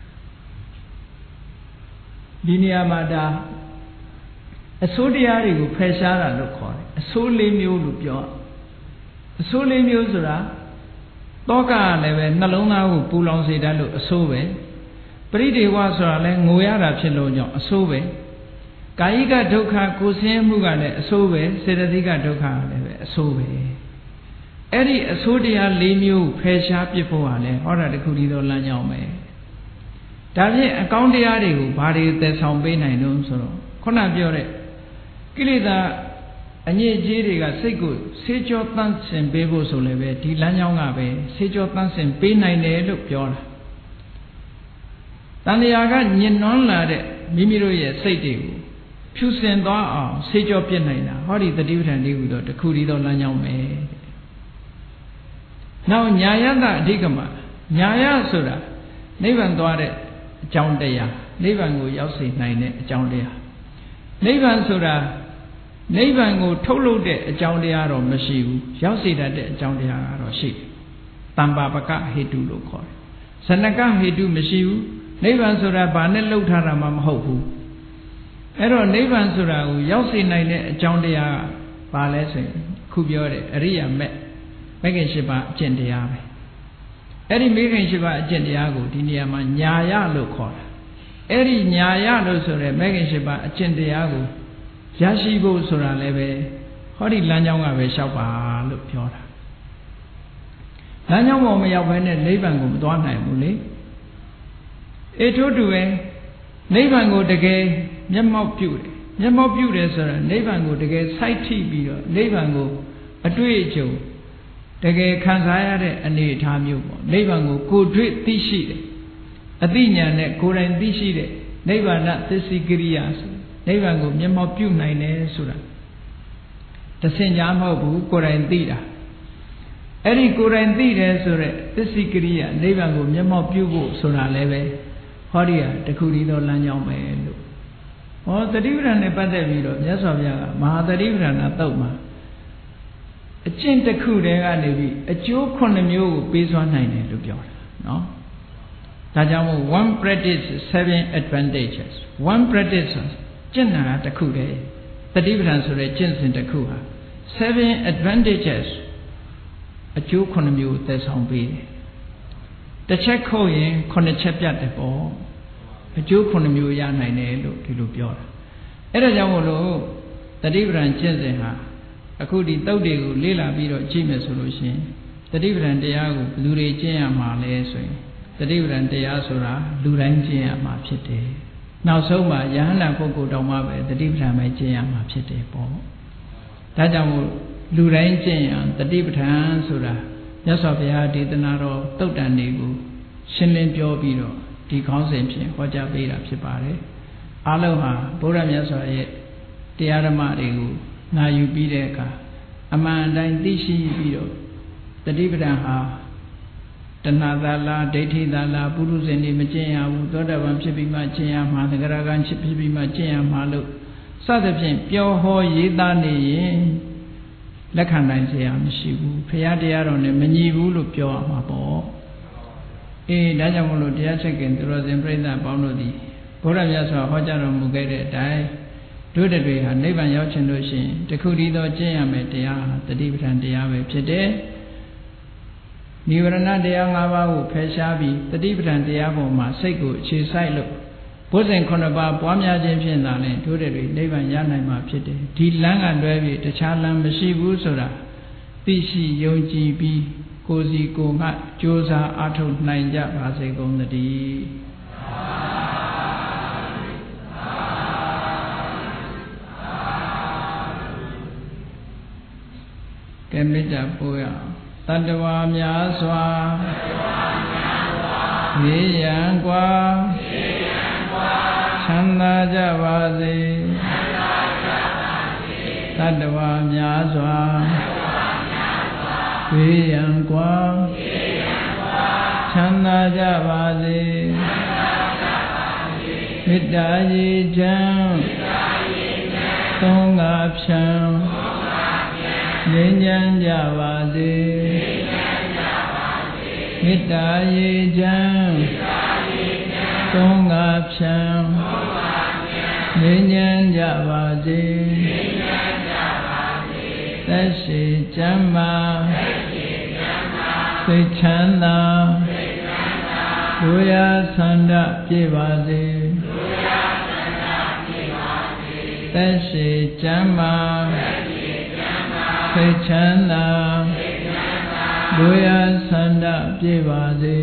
ဒီနေရာမှာဒါအစိုးတရားတွေကိုဖယ်ရှားတာလို့ခေါ်တယ်အစိုး၄မျိုးလို့ပြောအစိုး၄မျိုးဆိုတာတောကလည်းပဲနှလုံးသားကိုပူလောင်စေတတ်လို့အစိုးပဲပရိဒေဝဆိုတာလည်းငိုရတာဖြစ်လို့ကြောင့်အစိုးပဲကာယိကဒုက္ခကိုယ်ဆင်းမှုကလည်းအဆိုးပဲစေတသိကဒုက္ခကလည်းပဲအဆိုးပဲအဲ့ဒီအဆိုးတရား၄မျိုးဖယ်ရှားပြစ်ဖို့ဟာလဲဟောတာတခုတည်းသောလမ်းကြောင်းပဲဒါဖြင့်အကောင်းတရားတွေကိုဘာတွေသယ်ဆောင်ပေးနိုင်လို့ဆိုတော့ခုနပြောတဲ့ကိလေသာအညစ်အကြေးတွေကစိတ်ကိုဆေးကြောတန့်စင်ပေးဖို့ဆိုလည်းပဲဒီလမ်းကြောင်းကပဲဆေးကြောတန့်စင်ပေးနိုင်တယ်လို့ပြောတာတဏှာကညှဉ်းနှွမ်းလာတဲ့မိမိတို့ရဲ့စိတ်တွေကိုဖြူစင်သွားအောင်ဆေးကြောပြစ်နိုင်တာဟောဒီတတိပဋ္ဌာန်လေးခုတော့တခုတည်းသောလမ်းကြောင်းပဲနောက်ညာယတအဓိကမညာယဆိုတာနိဗ္ဗာန်သွားတဲ့အကြောင်းတရားနိဗ္ဗာန်ကိုရောက်စေနိုင်တဲ့အကြောင်းတရားနိဗ္ဗာန်ဆိုတာနိဗ္ဗာန်ကိုထုတ်လုပ်တဲ့အကြောင်းတရားတော့မရှိဘူးရောက်စေတတ်တဲ့အကြောင်းတရားကတော့ရှိတယ်တမ္ပါပကဟေတုလို့ခေါ်တယ်ဇနကဟေတုမရှိဘူးနိဗ္ဗာန်ဆိုတာဘာနဲ့လှုပ်ထားတာမှမဟုတ်ဘူးအဲ့တော့နိဗ္ဗာန်ဆိုတာကိုရောက်စေနိုင်တဲ့အကြောင်းတရားကဘာလဲဆိုရင်ခုပြောတဲ့အရိယာမဂ်ခင်၈ပါးအကျင့်တရားပဲအဲ့ဒီမဂ်ခင်၈ပါးအကျင့်တရားကိုဒီနေရာမှာညာယလို့ခေါ်တာအဲ့ဒီညာယလို့ဆိုတဲ့မဂ်ခင်၈ပါးအကျင့်တရားကိုရရှိဖို့ဆိုတာလည်းပဲဟောဒီလမ်းကြောင်းကပဲလျှောက်ပါလို့ပြောတာလမ်းကြောင်းပေါ်မရောက်ဘဲနဲ့နိဗ္ဗာန်ကိုမသွားနိုင်ဘူးလေထို့တူပဲနိဗ္ဗာန်ကိုတကယ်မျက်မှောက်ပြုတယ်မျက်မှောက်ပြုတယ်ဆိုတာနိဗ္ဗာန်ကိုတကယ်စိုက်ထိပြီးတော့နိဗ္ဗာန်ကိုအတွေ့အကြုံတကယ်ခံစားရတဲ့အနေအထားမျိုးပေါ့နိဗ္ဗာန်ကိုကိုယ်တွေ့သိရှိတယ်အသိဉာဏ်နဲ့ကိုယ်တိုင်သိရှိတဲ့နိဗ္ဗာန်သစ္စိကရိယာဆိုနိဗ္ဗာန်ကိုမျက်မှောက်ပြုနိုင်တယ်ဆိုတာတဆင်ကြားမဟုတ်ဘူးကိုယ်တိုင်သိတာအဲ့ဒီကိုယ်တိုင်သိတယ်ဆိုတဲ့သစ္စိကရိယာနိဗ္ဗာန်ကိုမျက်မှောက်ပြုဖို့ဆိုတာလည်းပဲဟောဒီဟာတခုတည်းသောလမ်းကြောင်းပဲလို့ဟောတတိပဋ္ဌာန်နဲ့ပတ်သက်ပြီးတော့မြတ်စွာဘုရားကမဟာတတိပဋ္ဌာန်သုတ်မှာအကျင့်တစ်ခုတည်းကနေပြီးအကျိုး9မျိုးကိုပေးစွမ်းနိုင်တယ်လို့ပြောတာနော်ဒါကြောင့်မို့ one practice 7 advantages one practice ကျင့်တာတစ်ခုလေတတိပဌာန်ဆိုတဲ့ကျင့်စဉ်တစ်ခုဟာ7 advantages အကျိုး9မျိုးသက်ဆောင်ပေးတယ်တစ်ချက်ခုတ်ရင်9ချက်ပြတ်တယ်ပေါ့အကျိုး9မျိုးရနိုင်တယ်လို့ဒီလိုပြောတာအဲ့ဒါကြောင့်မို့လို့တတိပဌာန်ကျင့်စဉ်ဟာအခုဒီတုတ်တွေကိုလေ့လာပြီးတော့ကြည့်မယ်ဆိုလို့ရှိရင်တတိပဌာန်တရားကိုဘယ်သူတွေကျင့်ရမှာလဲဆိုရင်တတိပဌာန်တရားဆိုတာလူတိုင်းကျင့်ရမှာဖြစ်တယ်နောက်ဆုံးမှာယဟန္တာပုဂ္ဂိုလ်တောင်မှပဲတတိပဌာန်ပဲကျင့်ရမှာဖြစ်တယ်ပေါ့ဒါကြောင့်မို့လူတိုင်းကျင့်ရတတိပဌာန်ဆိုတာမြတ်စွာဘုရားဒေသနာတော်တုတ်တန်တွေကိုရှင်းလင်းပြောပြီးတော့ဒီခေါင်းစဉ်ဖြင့်ဟောကြားပေးတာဖြစ်ပါတယ်အားလုံးဟာဘုရားမြတ်စွာရဲ့တရားဓမ္မတွေကိုနာယူပြီးတဲ့အခါအမှန်တိုင်းသိရှိပြီးတော့တတိပဌာန်ဟာတဏှာသာလားဒိဋ္ဌိသာလားပုရုဇဉ်တွေမကျင့်ရဘူးသောတာပန်ဖြစ်ပြီးမှကျင့်ရမှာသဂရဂံဖြစ်ပြီးမှကျင့်ရမှာလို့စသဖြင့်ပြောဟောရေးသားနေရင်လက်ခံနိုင်စရာမရှိဘူးဘုရားတရားတော်နဲ့မညီဘူးလို့ပြောရမှာပေါ့အေးဒါကြောင့်မလို့တရားချက်ခင်သူတော်စင်ပြိဿပေါင်းတို့သည်ဘုရားမြတ်စွာဟောကြားတော်မူခဲ့တဲ့အတိုင်းတို့တွေဟာနိဗ္ဗာန်ရောက်ချင်လို့ရှိရင်တခုတည်းသောကျင့်ရမယ်တရားတတိပဌာန်တရားပဲဖြစ်တယ်နိဝရဏတရား၅ပါးကိုဖယ်ရှားပြီးတတိပဌာန်တရားပေါ်မှာစိတ်ကိုအခြေစိုက်လို့ဘုဇင်9ပါးပွားများခြင်းဖြင့်သာလျှင်တို့တွေနိဗ္ဗာန်ရနိုင်မှာဖြစ်တယ်ဒီလမ်းကလွဲပြီးတခြားလမ်းမရှိဘူးဆိုတာသိရှိယုံကြည်ပြီးကိုယ်စီကိုယ်ငှကြိုးစားအားထုတ်နိုင်ကြပါစေကုန်သတည်းကဲမေတ္တာပို့ရအောင်တတ္တဝါများစွာရေရန်กว่าချမ်းသာကြပါစေတတ္တဝါများစွာရေရန်กว่าချမ်းသာကြပါစေမေတ္တာရေချမ်းသုံးငါဖြံငြိမ်းချမ်းကြပါစေမေတ္တာရေချမ်းသုံးငါဖြံငြိမ်းချမ်းကြပါစေသက်ရှိကျမ်းမာစိတ်ချမ်းသာဒုရဆန္ဒပြည့်ပါစေသက်ရှိကျမ်းမာစိတ်ချမ်းသာဒုရဆန္ဒပြည့်ပါစေ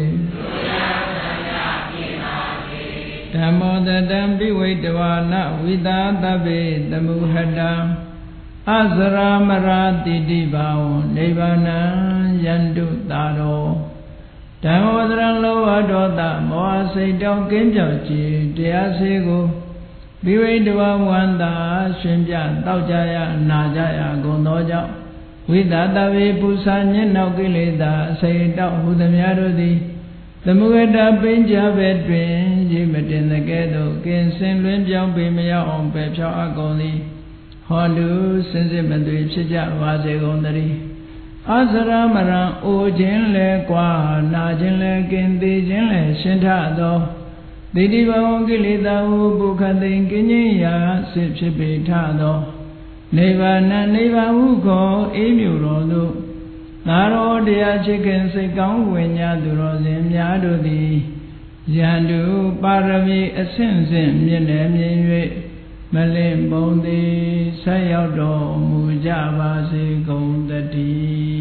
ဓမ္မောတတံပိဝိတဝါနဝိသာသဗ္ဗေသမုဟတံအစရာမရာတိတိဘာဝနိဗ္ဗာနံယန္တုတာရောဓမ္မောတရံလောဘဒေါသမောဟစိတ်တောကင်းပြောက်ခြင်းတရားစေကိုပိဝိတဝါဝန္တာရှင်ပြတောက်ကြရနာကြရကုန်သောကြောင့်ဝိသတဝေပူဇာညင်နောက်ကိလေသာအစိတ်တောက်ဟူသည်များတို့သည်သမုဂတပင်ကြပဲတွင်ရေမတင်တဲ့ကဲ့သို့ကင်းစင်လွင်ပြောင်းပေမရောက်အောင်ပဲဖြောင်းအပ်ကုန်သည်ဟောတုစင်စစ်မသွေဖြစ်ကြပါစေကုန်သတည်းအစရမရံအိုခြင်းလဲကွာနာခြင်းလဲကင်းသေးခြင်းလဲရှင်းထသောတိတိဘဝကိလေသာဟုပုခသိင်ကင်းခြင်းရာစစ်ဖြစ်ပေထသောနိဗ္ဗာန်နိဗ္ဗာန်ဟုခေါ်အေးမြူတော်သို့သာရောတရားချစ်ခင်စိတ်ကောင်းဝင်ညာသူတော်စင်များတို့သည်ယန္တုပါရမီအဆင့်ဆင့်မြင့်နေမြင်၍မလင့်ပုံသည်ဆက်ရောက်တော်မူကြပါစေကုန်သတည်း